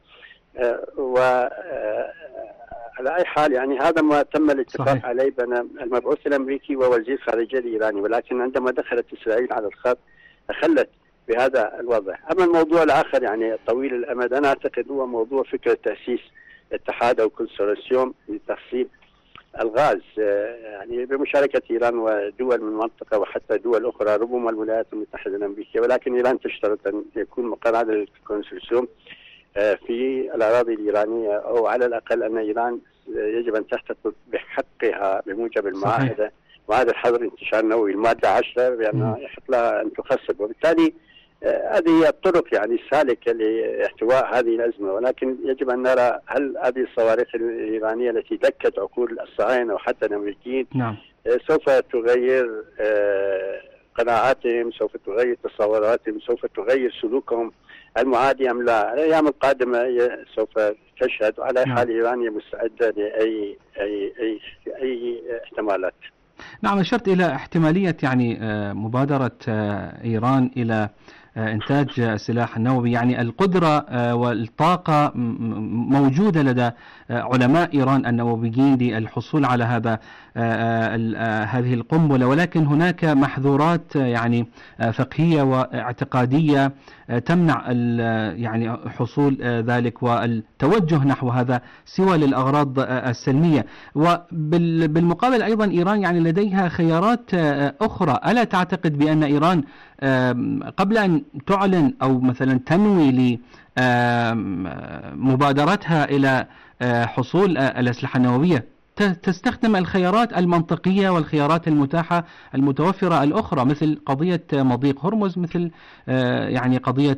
وعلى أي حال يعني هذا ما تم الاتفاق صحيح. عليه بين المبعوث الأمريكي ووزير الخارجية الإيراني، ولكن عندما دخلت إسرائيل على الخط أخلت بهذا الوضع. أما الموضوع الآخر يعني طويل الأمد، أنا أعتقد هو موضوع فكرة تأسيس اتحاد أو كونسورسيوم لتخصيب الغاز يعني بمشاركة إيران ودول من المنطقة وحتى دول أخرى، ربما الولايات المتحدة الأمريكية، ولكن إيران تشترط أن يكون مقر هذا الكونسورسيوم في الأراضي الإيرانية، أو على الأقل أن إيران يجب أن تحتفظ بحقها بموجب المعاهدة، معاهدة حظر انتشار النووي المادة عشرة، بأنها يحق لها أن تخصب. وبالتالي هذه هي الطرق يعني السالكة لاحتواء هذه الأزمة، ولكن يجب أن نرى هل هذه الصواريخ الإيرانية التي دكت عقول الصهاينة وحتى الأمريكيين نعم. سوف تغير قناعاتهم، سوف تغير تصوراتهم، سوف تغير سلوكهم المعادي أم لا. الأيام القادمة سوف تشهد. على حال إيرانية مستعدة لأي أي أي أي احتمالات. نعم، أشرت إلى احتمالية يعني مبادرة إيران إلى إنتاج السلاح النووي، يعني القدرة والطاقة موجودة لدى علماء إيران النوويين للحصول على هذا هذه القنبلة، ولكن هناك محظورات يعني فقهية واعتقادية تمنع يعني حصول ذلك والتوجه نحو هذا سوى للأغراض السلمية. وبالمقابل أيضا إيران يعني لديها خيارات أخرى. ألا تعتقد بأن إيران قبل أن تعلن أو مثلا تنوي لمبادرتها إلى حصول الأسلحة النووية تستخدم الخيارات المنطقية والخيارات المتاحة المتوفرة الأخرى، مثل قضية مضيق هرمز، مثل يعني قضية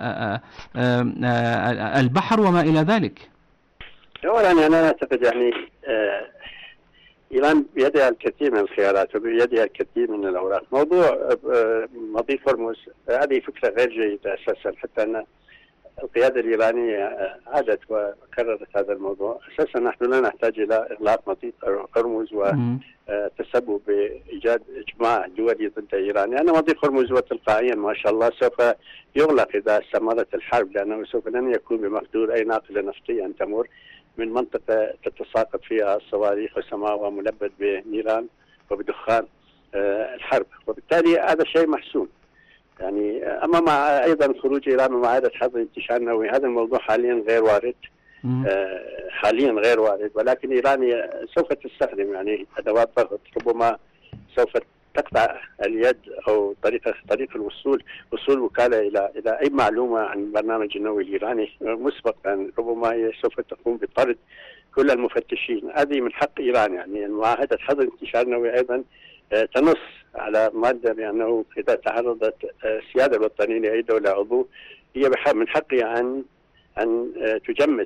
البحر وما إلى ذلك؟ أولا أنا أعتقد يعني إيران بيدها الكثير من الخيارات وبيدها الكثير من الأوراق. موضوع مضيق هرمز هذه فكرة غير جيدة أساسا، حتى أن القيادة الإيرانية عادت وكررت هذا الموضوع. أساسا نحن لا نحتاج إلى إغلاق مضيق هرمز وتسبب بإيجاد إجماع دولي ضد إيران، لأن يعني مضيق هرمز هو تلقائيا ما شاء الله سوف يغلق إذا استمرت الحرب، لأنه سوف لن يكون بمقدور أي ناقلة نفطية أن تمر من منطقة تتساقط فيها الصواريخ وسماوها ملبد بنيران وبدخان الحرب، وبالتالي هذا شيء محسوم. يعني أما مع أيضا خروج إيران من معاهدة حظر الانتشار النووي، هذا الموضوع حاليا غير وارد. آه حاليا غير وارد، ولكن إيران سوف تستخدم يعني أدوات ضغط، ربما سوف تقطع اليد أو طريقة طريق الوصول وصول وكالة إلى إلى أي معلومة عن البرنامج النووي الإيراني مسبقا، ربما هي سوف تقوم بطرد كل المفتشين. هذه من حق إيران، يعني معاهدة حظر الانتشار النووي أيضا تنص على مادة بأنه إذا تعرضت السيادة الوطنية لأي دولة عضو هي من حقها أن أن تجمد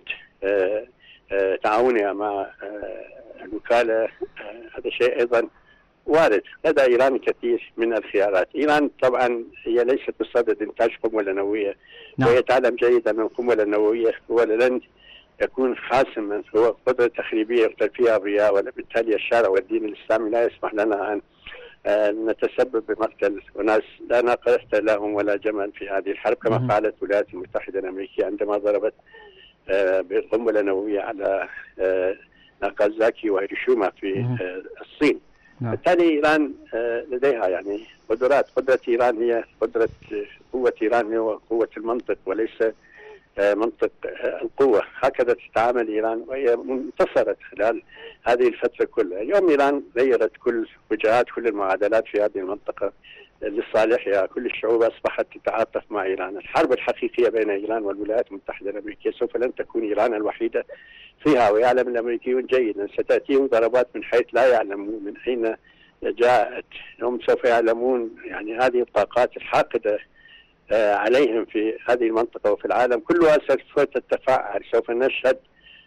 تعاونها مع الوكالة. هذا شيء أيضا وارد. لدى إيران كثير من الخيارات. إيران طبعا هي ليست بصدد إنتاج قنبلة نووية، نعم. وهي تعلم جيدا أن القنبلة النووية هو لن يكون حاسما، هو قدرة تخريبية يقتل فيها أبرياء، وبالتالي الشارع والدين الإسلامي لا يسمح لنا أن نتسبب بمقتل أناس لا ناقة لهم ولا جمل في هذه الحرب، كما مم. فعلت الولايات المتحدة الأمريكية عندما ضربت بالقنبلة النووية على ناكازاكي وهيروشيما في الصين. نعم. بالتالي إيران لديها يعني قدرات. قدرة إيران هي قدرة قوة إيران هو قوة المنطق وليس منطق القوة. هكذا تتعامل إيران، وهي انتصرت خلال هذه الفترة كلها. اليوم إيران غيرت كل وجهات كل المعادلات في هذه المنطقة لصالحها. كل الشعوب أصبحت تتعاطف مع إيران. الحرب الحقيقية بين إيران والولايات المتحدة الأمريكية سوف لن تكون إيران الوحيدة فيها، ويعلم الأمريكيون جيدا ستأتيهم ضربات من حيث لا يعلمون من أين جاءت. هم سوف يعلمون يعني هذه الطاقات الحاقدة عليهم في هذه المنطقة وفي العالم كلها سوف تتفاعل. سوف نشهد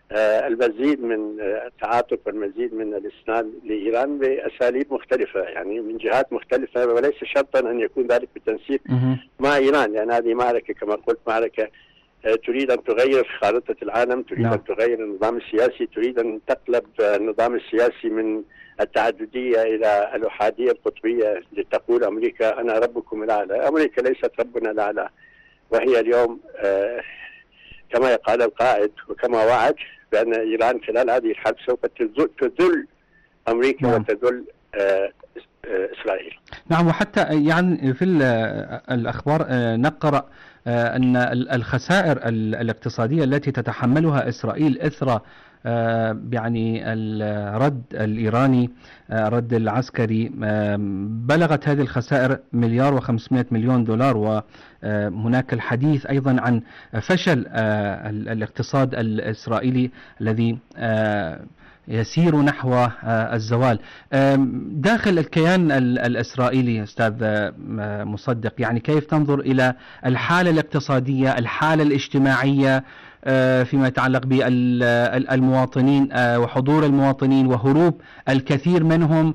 المزيد من التعاطف والمزيد من الإسناد لإيران بأساليب مختلفة، يعني من جهات مختلفة، وليس شرطا أن يكون ذلك بالتنسيق مع إيران، لأن هذه معركة كما قلت معركة تريد أن تغير خارطة العالم، تريد أن تغير النظام السياسي، تريد أن تقلب النظام السياسي من التعددية إلى الأحادية القطبية لتقول أمريكا أنا ربكم الأعلى. أمريكا ليست ربنا الأعلى، وهي اليوم آه كما قال القائد وكما وعد بأن إيران خلال هذه الحرب سوف تذل أمريكا نعم. وتذل آه إسرائيل. نعم. وحتى يعني في الأخبار نقرأ أن الخسائر الاقتصادية التي تتحملها إسرائيل إثر يعني الرد الإيراني الرد العسكري بلغت هذه الخسائر مليار وخمسمائة مليون دولار. وهناك الحديث أيضا عن فشل الاقتصاد الإسرائيلي الذي يسير نحو الزوال. داخل الكيان الإسرائيلي أستاذ مصدق، يعني كيف تنظر إلى الحالة الاقتصادية، الحالة الاجتماعية فيما يتعلق بالمواطنين وحضور المواطنين وهروب الكثير منهم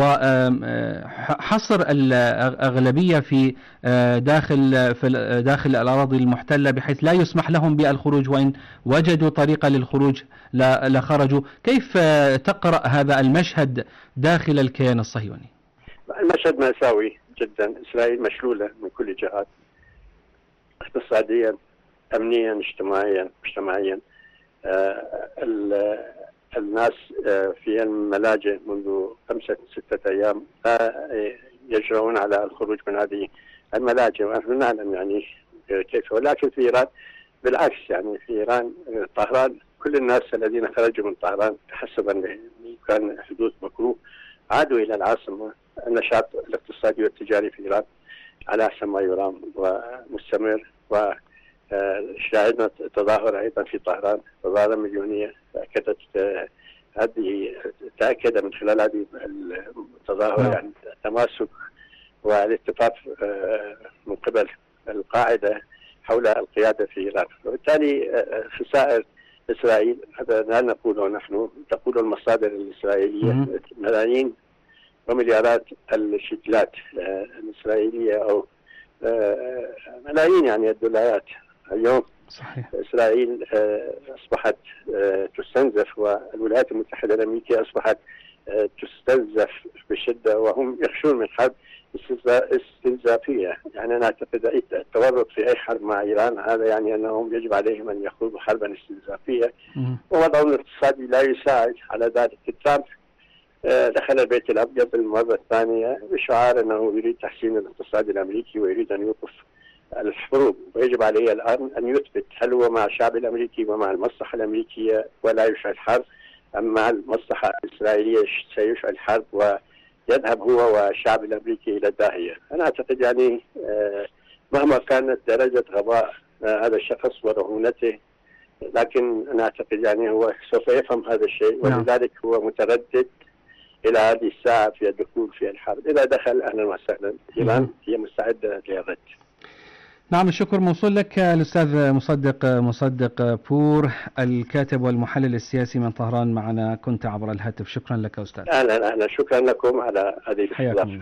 وحصر الأغلبية في داخل في داخل الأراضي المحتلة بحيث لا يسمح لهم بالخروج، وإن وجدوا طريقة للخروج لخرجوا. كيف تقرأ هذا المشهد داخل الكيان الصهيوني؟ المشهد مأساوي جدا. إسرائيل مشلولة من كل جهات، اقتصاديا، أمنيا، اجتماعيا اجتماعيا. آه الناس آه في الملاجئ منذ خمسة ستة أيام لا يجرؤون على الخروج من هذه الملاجئ، ونحن نعلم يعني كيف. ولكن في إيران بالعكس، يعني في إيران طهران كل الناس الذين خرجوا من طهران حسب كان حدوث مكروه عادوا إلى العاصمة. النشاط الاقتصادي والتجاري في إيران على أحسن ما يرام ومستمر، و شاهدنا تظاهر أيضا في طهران تظاهرة مليونية. تأكدت هذه تأكد من خلال هذه التظاهرة يعني التماسك والاتفاق من قبل القاعدة حول القيادة في إيران. وبالتالي خسائر إسرائيل هذا لا نقوله نحن، تقول المصادر الإسرائيلية ملايين ومليارات الشيكلات الإسرائيلية أو ملايين يعني الدولارات. اليوم صحيح. إسرائيل أصبحت تستنزف، والولايات المتحدة الأمريكية أصبحت تستنزف بشدة، وهم يخشون من حرب استنزافية. يعني أنا أعتقد التورط في أي حرب مع إيران هذا يعني أنهم يجب عليهم أن يخوضوا حربا استنزافية، ووضعهم الاقتصادي لا يساعد على ذلك. ترامب دخل البيت الأبيض المرة الثانية بشعار أنه يريد تحسين الاقتصاد الأمريكي ويريد أن يوقف الحروب، ويجب عليه الآن أن يثبت هل هو مع الشعب الأمريكي ومع المصلحة الأمريكية ولا يشعل حرب، أم مع المصلحة الإسرائيلية سيشعل حرب ويذهب هو والشعب الأمريكي إلى الداهية. أنا أعتقد يعني مهما كانت درجة غباء هذا الشخص ورهونته، لكن أنا أعتقد يعني هو سوف يفهم هذا الشيء، ولذلك هو متردد إلى هذه الساعة في الدخول في الحرب. إذا دخل أهلا وسهلا، إيران هي مستعدة للرد. نعم، الشكر موصول لك الأستاذ مصدق مصدق بور، الكاتب والمحلل السياسي من طهران، معنا كنت عبر الهاتف. شكرا لك أستاذ. أهلا أهلا، شكرا لكم على هذه الاستضافة.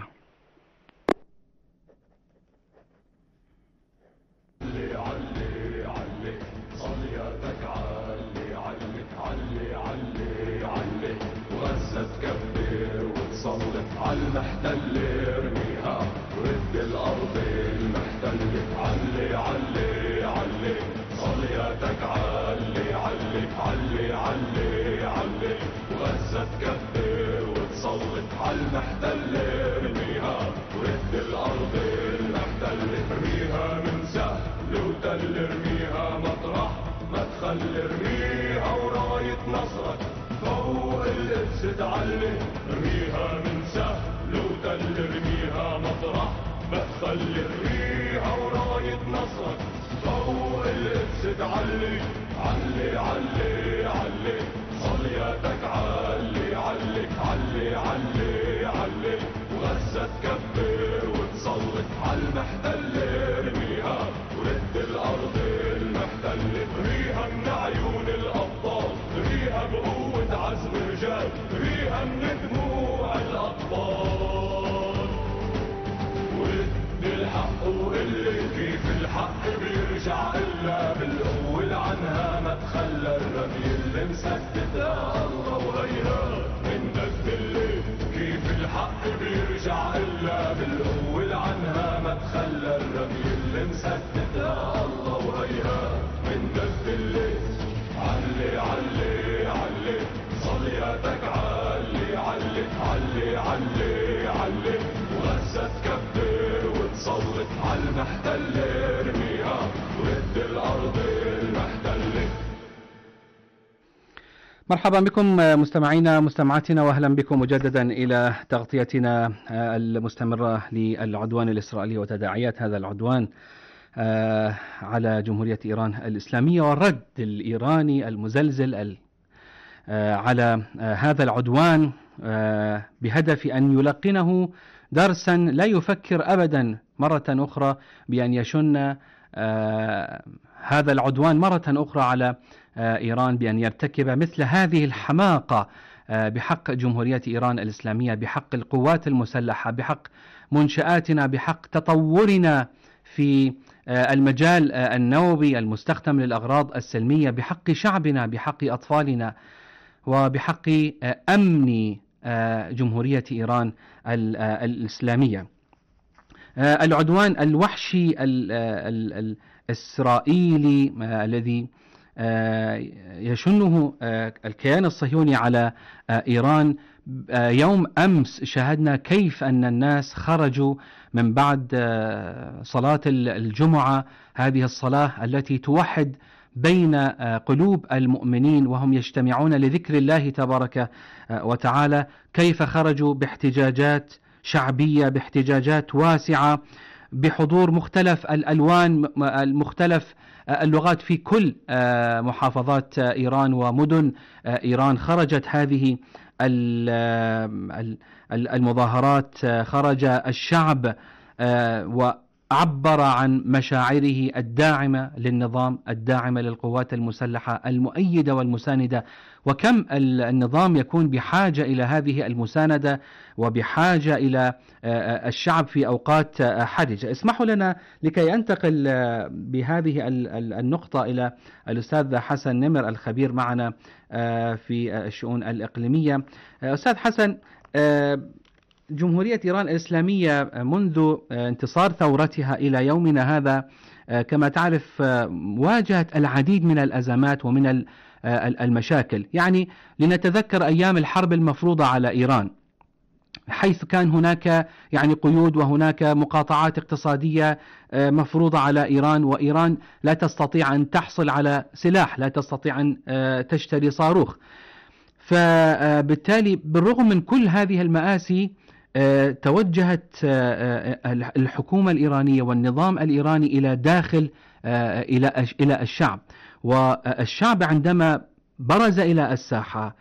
المحتل ارميها ورد الارض المحتل، علي علي علي صلياتك، علي علي علي علي علي وغزة تكبر وتصلي على المحتل ارميها ورد الارض المحتل، ارميها من سهل وتل، ارميها مطرح ما تخلي، ارميها وراية نصرك فوق القدس تعلي، ارميها من سهل وتل، ارميها مطرح ما تخلي، ارميها وراية نصرك فوق القدس تعلي، علي علي علي صلياتك، علي علي علي علي علي وغزة تكبر وتصلي على المحتل، ارميها ورد الارض المحتل، ارميها من عيون الابطال، ارميها بقوة عزم رجال، ارميها من دموع الاطفال، ورد الحق وقلي كيف الحق بيرجع الا بالقوة، عنها ما تخلى الرمي اللي مسدد الله وهيها من دد الليل، كيف الحق بيرجع الا بالقوة، عنها ما تخلى الرمي اللي مسدد الله وهيها من دد الليل، علي علي علي صلياتك، علي علي علي علي علي وغزة تكبر وتصلي على المحتل، ارميها ورد الارض المحتل. مرحبا بكم مستمعينا مستمعاتنا، واهلا بكم مجددا الى تغطيتنا المستمره للعدوان الاسرائيلي وتداعيات هذا العدوان على جمهورية إيران الإسلامية، والرد الإيراني المزلزل على هذا العدوان بهدف أن يلقنه درسا لا يفكر أبدا مرة أخرى بأن يشن هذا العدوان مرة أخرى على إيران، بأن يرتكب مثل هذه الحماقة بحق جمهورية إيران الإسلامية، بحق القوات المسلحة، بحق منشآتنا، بحق تطورنا في المجال النووي المستخدم للأغراض السلمية، بحق شعبنا، بحق أطفالنا، وبحق أمن جمهورية إيران الإسلامية. العدوان الوحشي الإسرائيلي الذي يشنه الكيان الصهيوني على إيران، يوم أمس شاهدنا كيف أن الناس خرجوا من بعد صلاة الجمعة، هذه الصلاة التي توحد بين قلوب المؤمنين وهم يجتمعون لذكر الله تبارك وتعالى، كيف خرجوا باحتجاجات شعبية، باحتجاجات واسعة، بحضور مختلف الألوان، مختلف اللغات في كل محافظات إيران ومدن إيران. خرجت هذه المظاهرات، خرج الشعب وعبر عن مشاعره الداعمة للنظام، الداعمة للقوات المسلحة المؤيدة والمساندة، وكم النظام يكون بحاجة إلى هذه المساندة وبحاجة إلى الشعب في أوقات حرجة. اسمحوا لنا لكي أنتقل بهذه النقطة إلى الأستاذ حسن نمر الخبير معنا في الشؤون الإقليمية. أستاذ حسن، جمهورية إيران الإسلامية منذ انتصار ثورتها إلى يومنا هذا كما تعرف واجهت العديد من الأزمات ومن المشاكل. يعني لنتذكر أيام الحرب المفروضة على إيران، حيث كان هناك يعني قيود وهناك مقاطعات اقتصادية مفروضة على إيران، وإيران لا تستطيع أن تحصل على سلاح، لا تستطيع أن تشتري صاروخ. فبالتالي بالرغم من كل هذه المآسي توجهت الحكومة الإيرانية والنظام الإيراني إلى داخل إلى إلى الشعب، والشعب عندما برز إلى الساحة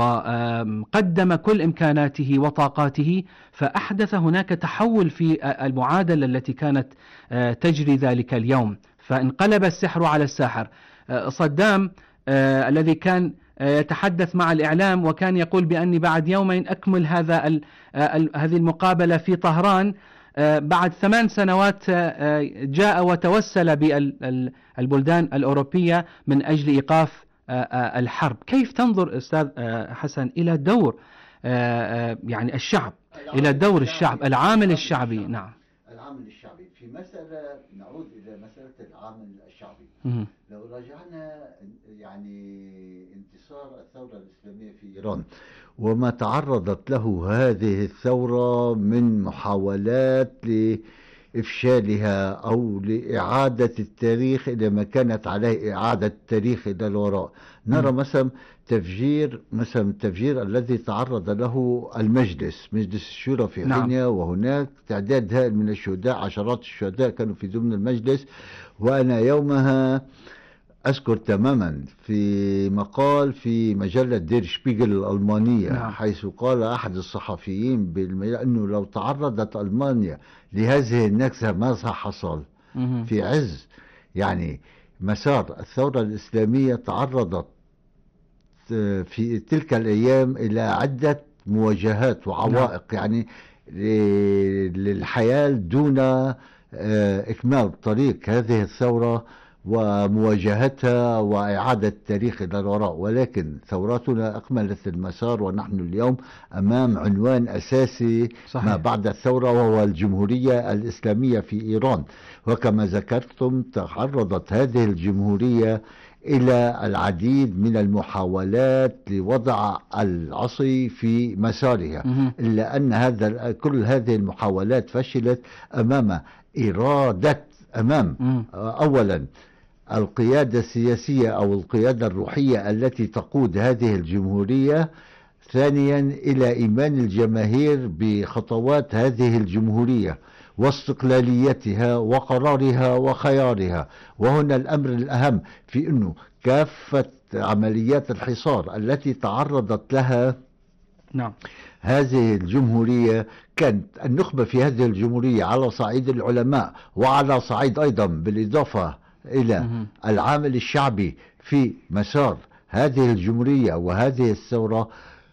وقدم كل إمكاناته وطاقاته فأحدث هناك تحول في المعادلة التي كانت تجري ذلك اليوم، فانقلب السحر على الساحر. صدام الذي كان يتحدث مع الإعلام وكان يقول بأني بعد يومين أكمل هذا هذه المقابلة في طهران، بعد ثمان سنوات جاء وتوسل بالبلدان الأوروبية من أجل إيقاف الحرب. كيف تنظر أستاذ حسن إلى دور يعني الشعب، إلى دور الشعب، العامل الشعبي؟ نعم، العامل الشعبي في مسألة، نعود إلى مسألة العامل الشعبي. لو راجعنا يعني انتصار الثورة الإسلامية في إيران وما تعرضت له هذه الثورة من محاولات لإفشالها أو لإعادة التاريخ إلى ما كانت عليه إعادة التاريخ إلى الوراء، نرى مثلا تفجير مثلا التفجير الذي تعرض له المجلس، مجلس الشورى في نعم. غينيا، وهناك تعداد هائل من الشهداء، عشرات الشهداء كانوا في ضمن المجلس. وأنا يومها أذكر تماما في مقال في مجلة دير شبيغل الألمانية، نعم. حيث قال أحد الصحفيين أنه لو تعرضت ألمانيا لهذه النكسة ماذا حصل؟ في عز يعني مسار الثورة الإسلامية تعرضت في تلك الأيام إلى عدة مواجهات وعوائق، نعم. يعني للحياة دون إكمال طريق هذه الثورة ومواجهتها وإعادة التاريخ إلى الوراء، ولكن ثوراتنا أكملت المسار ونحن اليوم أمام عنوان أساسي صحيح. ما بعد الثورة، وهو الجمهورية الإسلامية في إيران. وكما ذكرتم تعرضت هذه الجمهورية إلى العديد من المحاولات لوضع العصي في مسارها، إلا أن هذا كل هذه المحاولات فشلت أمام إرادة أمام أولا القيادة السياسية أو القيادة الروحية التي تقود هذه الجمهورية، ثانيا إلى إيمان الجماهير بخطوات هذه الجمهورية واستقلاليتها وقرارها وخيارها. وهنا الأمر الأهم في أنه كافة عمليات الحصار التي تعرضت لها نعم. هذه الجمهورية كانت النخبة في هذه الجمهورية على صعيد العلماء وعلى صعيد أيضا بالإضافة إلى العامل الشعبي في مسار هذه الجمهورية وهذه الثورة،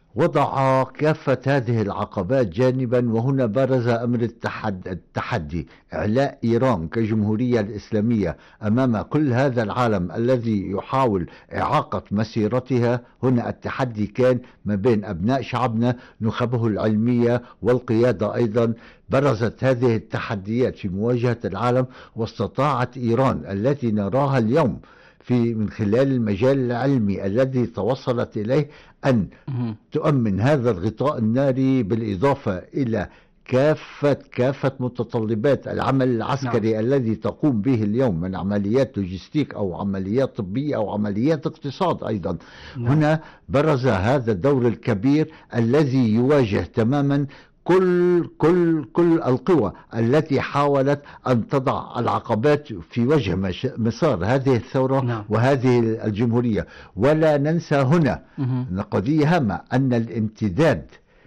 وضع كافة هذه العقبات جانبا. وهنا برز أمر التحدي، إعلاء إيران كجمهورية الإسلامية أمام كل هذا العالم الذي يحاول إعاقة مسيرتها. هنا التحدي كان ما بين أبناء شعبنا، نخبه العلمية والقيادة أيضا. برزت هذه التحديات في مواجهة العالم، واستطاعت إيران التي نراها اليوم في من خلال المجال العلمي الذي توصلت إليه أن تؤمن هذا الغطاء الناري، بالإضافة إلى كافة كافة متطلبات العمل العسكري نعم. الذي تقوم به اليوم من عمليات لوجستيك أو عمليات طبية أو عمليات اقتصاد أيضا. نعم. هنا برز هذا الدور الكبير الذي يواجه تماما كل كل كل القوى التي حاولت أن تضع العقبات في وجه مسار هذه الثورة نعم. وهذه الجمهورية. ولا ننسى هنا قضية هامة، أن الامتداد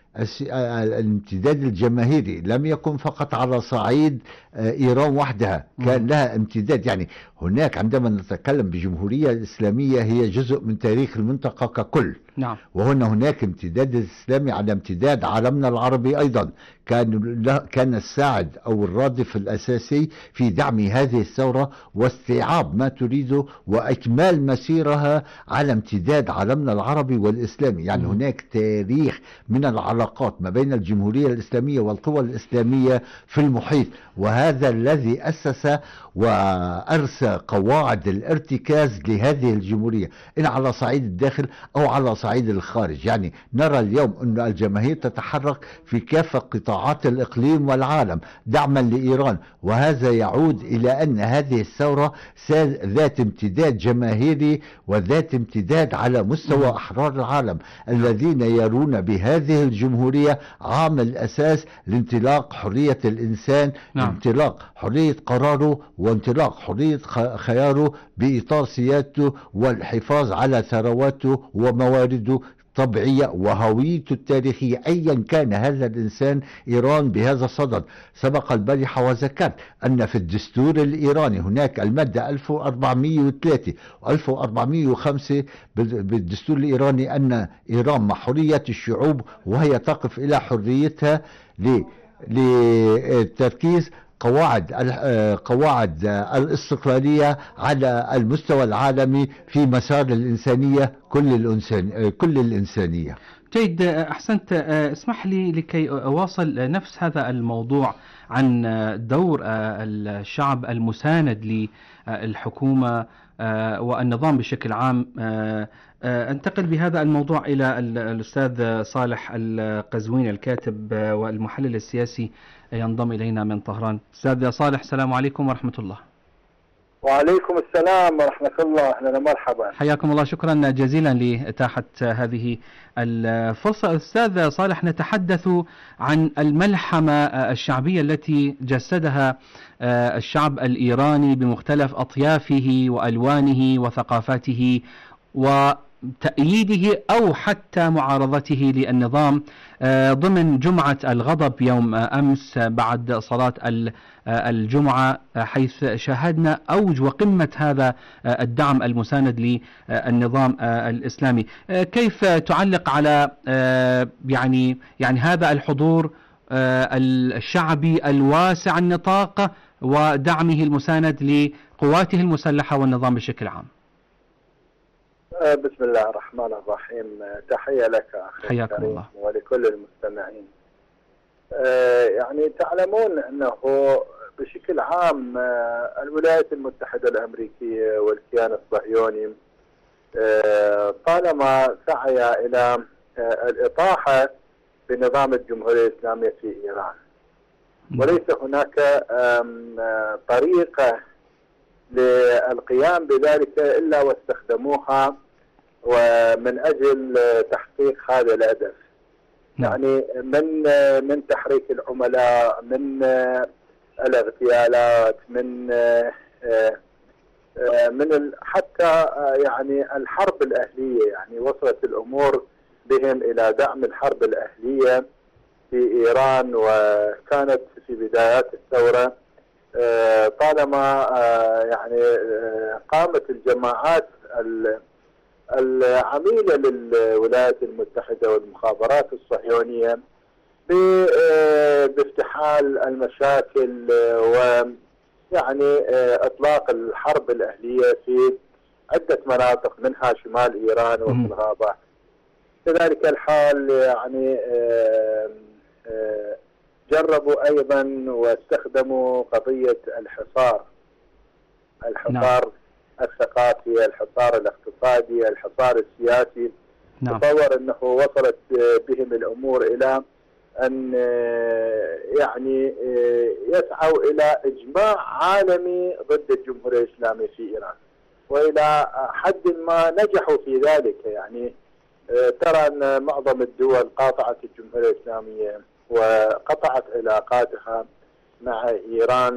الامتداد الجماهيري لم يكن فقط على صعيد إيران وحدها، كان لها امتداد. يعني هناك عندما نتكلم بجمهورية الإسلامية هي جزء من تاريخ المنطقة ككل، نعم. وهنا هناك امتداد الإسلامي على امتداد عالمنا العربي أيضا، كان كان الساعد أو الرادف الأساسي في دعم هذه الثورة واستيعاب ما تريده وإكمال مسيرها على امتداد عالمنا العربي والإسلامي. يعني م. هناك تاريخ من العلاقات ما بين الجمهورية الإسلامية والقوى الإسلامية في المحيط، وهذا الذي أسس وأرسى قواعد الارتكاز لهذه الجمهورية إن على صعيد الداخل أو على صعيد الخارج. يعني نرى اليوم أن الجماهير تتحرك في كافة قطاعات الإقليم والعالم دعما لإيران، وهذا يعود إلى أن هذه الثورة ذات امتداد جماهيري وذات امتداد على مستوى أحرار العالم الذين يرون بهذه الجمهورية عامل أساس لانطلاق حرية الإنسان، نعم. انطلاق حرية قراره وانطلاق حرية خياره بإطار سيادته والحفاظ على ثرواته وموارده طبيعية وهويته التاريخية أيا كان هذا الإنسان. إيران بهذا الصدد. سبق البارحة وذكرت أن في الدستور الإيراني هناك المادة ألف وأربعمئة وثلاثة وألف وأربعمئة وخمسة بالدستور الإيراني أن إيران مع حرية الشعوب وهي تقف إلى حريتها للتركيز قواعد قواعد الاستقلالية على المستوى العالمي في مسار الإنسانية كل الإنسان كل الإنسانية. جيد، أحسنت. اسمح لي لكي أواصل نفس هذا الموضوع عن دور الشعب المساند للحكومة والنظام بشكل عام. انتقل بهذا الموضوع إلى الأستاذ صالح القزويني الكاتب والمحلل السياسي ينضم إلينا من طهران. أستاذ صالح، السلام عليكم ورحمة الله. وعليكم السلام ورحمة الله، أهلا ومرحبا. حياكم الله، شكرا جزيلا لإتاحة هذه الفرصة. أستاذ صالح، نتحدث عن الملحمة الشعبية التي جسدها الشعب الإيراني بمختلف أطيافه وألوانه وثقافاته وتأييده أو حتى معارضته للنظام ضمن جمعة الغضب يوم أمس بعد صلاة الجمعة، حيث شاهدنا أوج وقمة هذا الدعم المساند للنظام الإسلامي. كيف تعلق على يعني يعني هذا الحضور الشعبي الواسع النطاق ودعمه المساند لقواته المسلحة والنظام بشكل عام؟ بسم الله الرحمن الرحيم. تحية لك أخي حياكم الله ولكل المستمعين. يعني تعلمون أنه بشكل عام الولايات المتحدة الأمريكية والكيان الصهيوني طالما سعي إلى الإطاحة بنظام الجمهورية الإسلامية في إيران، وليس هناك طريقة للقيام بذلك إلا واستخدموها ومن أجل تحقيق هذا الهدف. يعني من من تحريك العملاء، من الاغتيالات، من من حتى يعني الحرب الأهلية. يعني وصلت الأمور بهم إلى دعم الحرب الأهلية في إيران، وكانت في بدايات الثورة طالما يعني قامت الجماعات العميلة للولايات المتحدة والمخابرات الصهيونية بافتحال المشاكل ويعني اطلاق الحرب الأهلية في عدة مناطق منها شمال إيران وفي الغابات. كذلك الحال يعني جربوا أيضا واستخدموا قضية الحصار الحصار نعم. الثقافي، الحصار الاقتصادي، الحصار السياسي. نعم. تصور أنه وصلت بهم الأمور إلى أن يعني يسعوا إلى إجماع عالمي ضد الجمهورية الإسلامية في إيران، وإلى حد ما نجحوا في ذلك. يعني ترى أن معظم الدول قاطعت الجمهورية الإسلامية وقطعت علاقاتها مع إيران،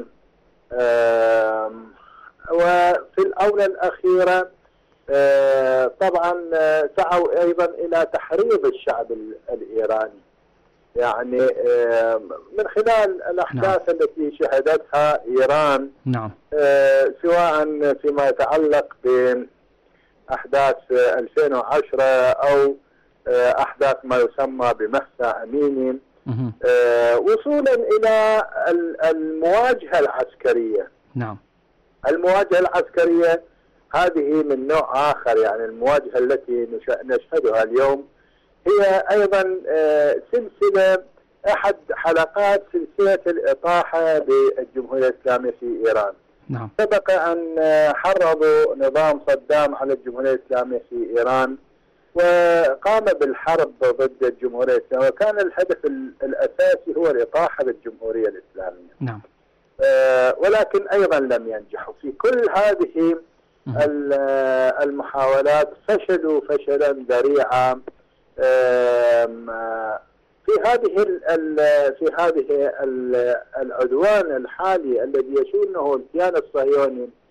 وفي الآونة الأخيرة طبعا سعوا أيضا إلى تحريض الشعب الإيراني، يعني من خلال الأحداث نعم. التي شهدتها إيران نعم. سواء فيما يتعلق بأحداث ألفين وعشرة أو أحداث ما يسمى بمسا أمين، وصولا إلى المواجهة العسكرية. نعم. المواجهة العسكرية هذه من نوع آخر، يعني المواجهة التي نشهدها اليوم هي أيضا سلسلة أحد حلقات سلسلة الإطاحة بالجمهورية الإسلامية في إيران. نعم. سبق أن حرضوا نظام صدام على الجمهورية الإسلامية في إيران وقام بالحرب ضد الجمهورية الإسلامية، وكان الهدف الأساسي هو الإطاحة بالجمهورية الإسلامية. نعم. آه ولكن أيضا لم ينجحوا في كل هذه المحاولات، فشلوا فشلا ذريعا. في هذه ال في هذه ال العدوان الحالي الذي يشنه الكيان الصهيوني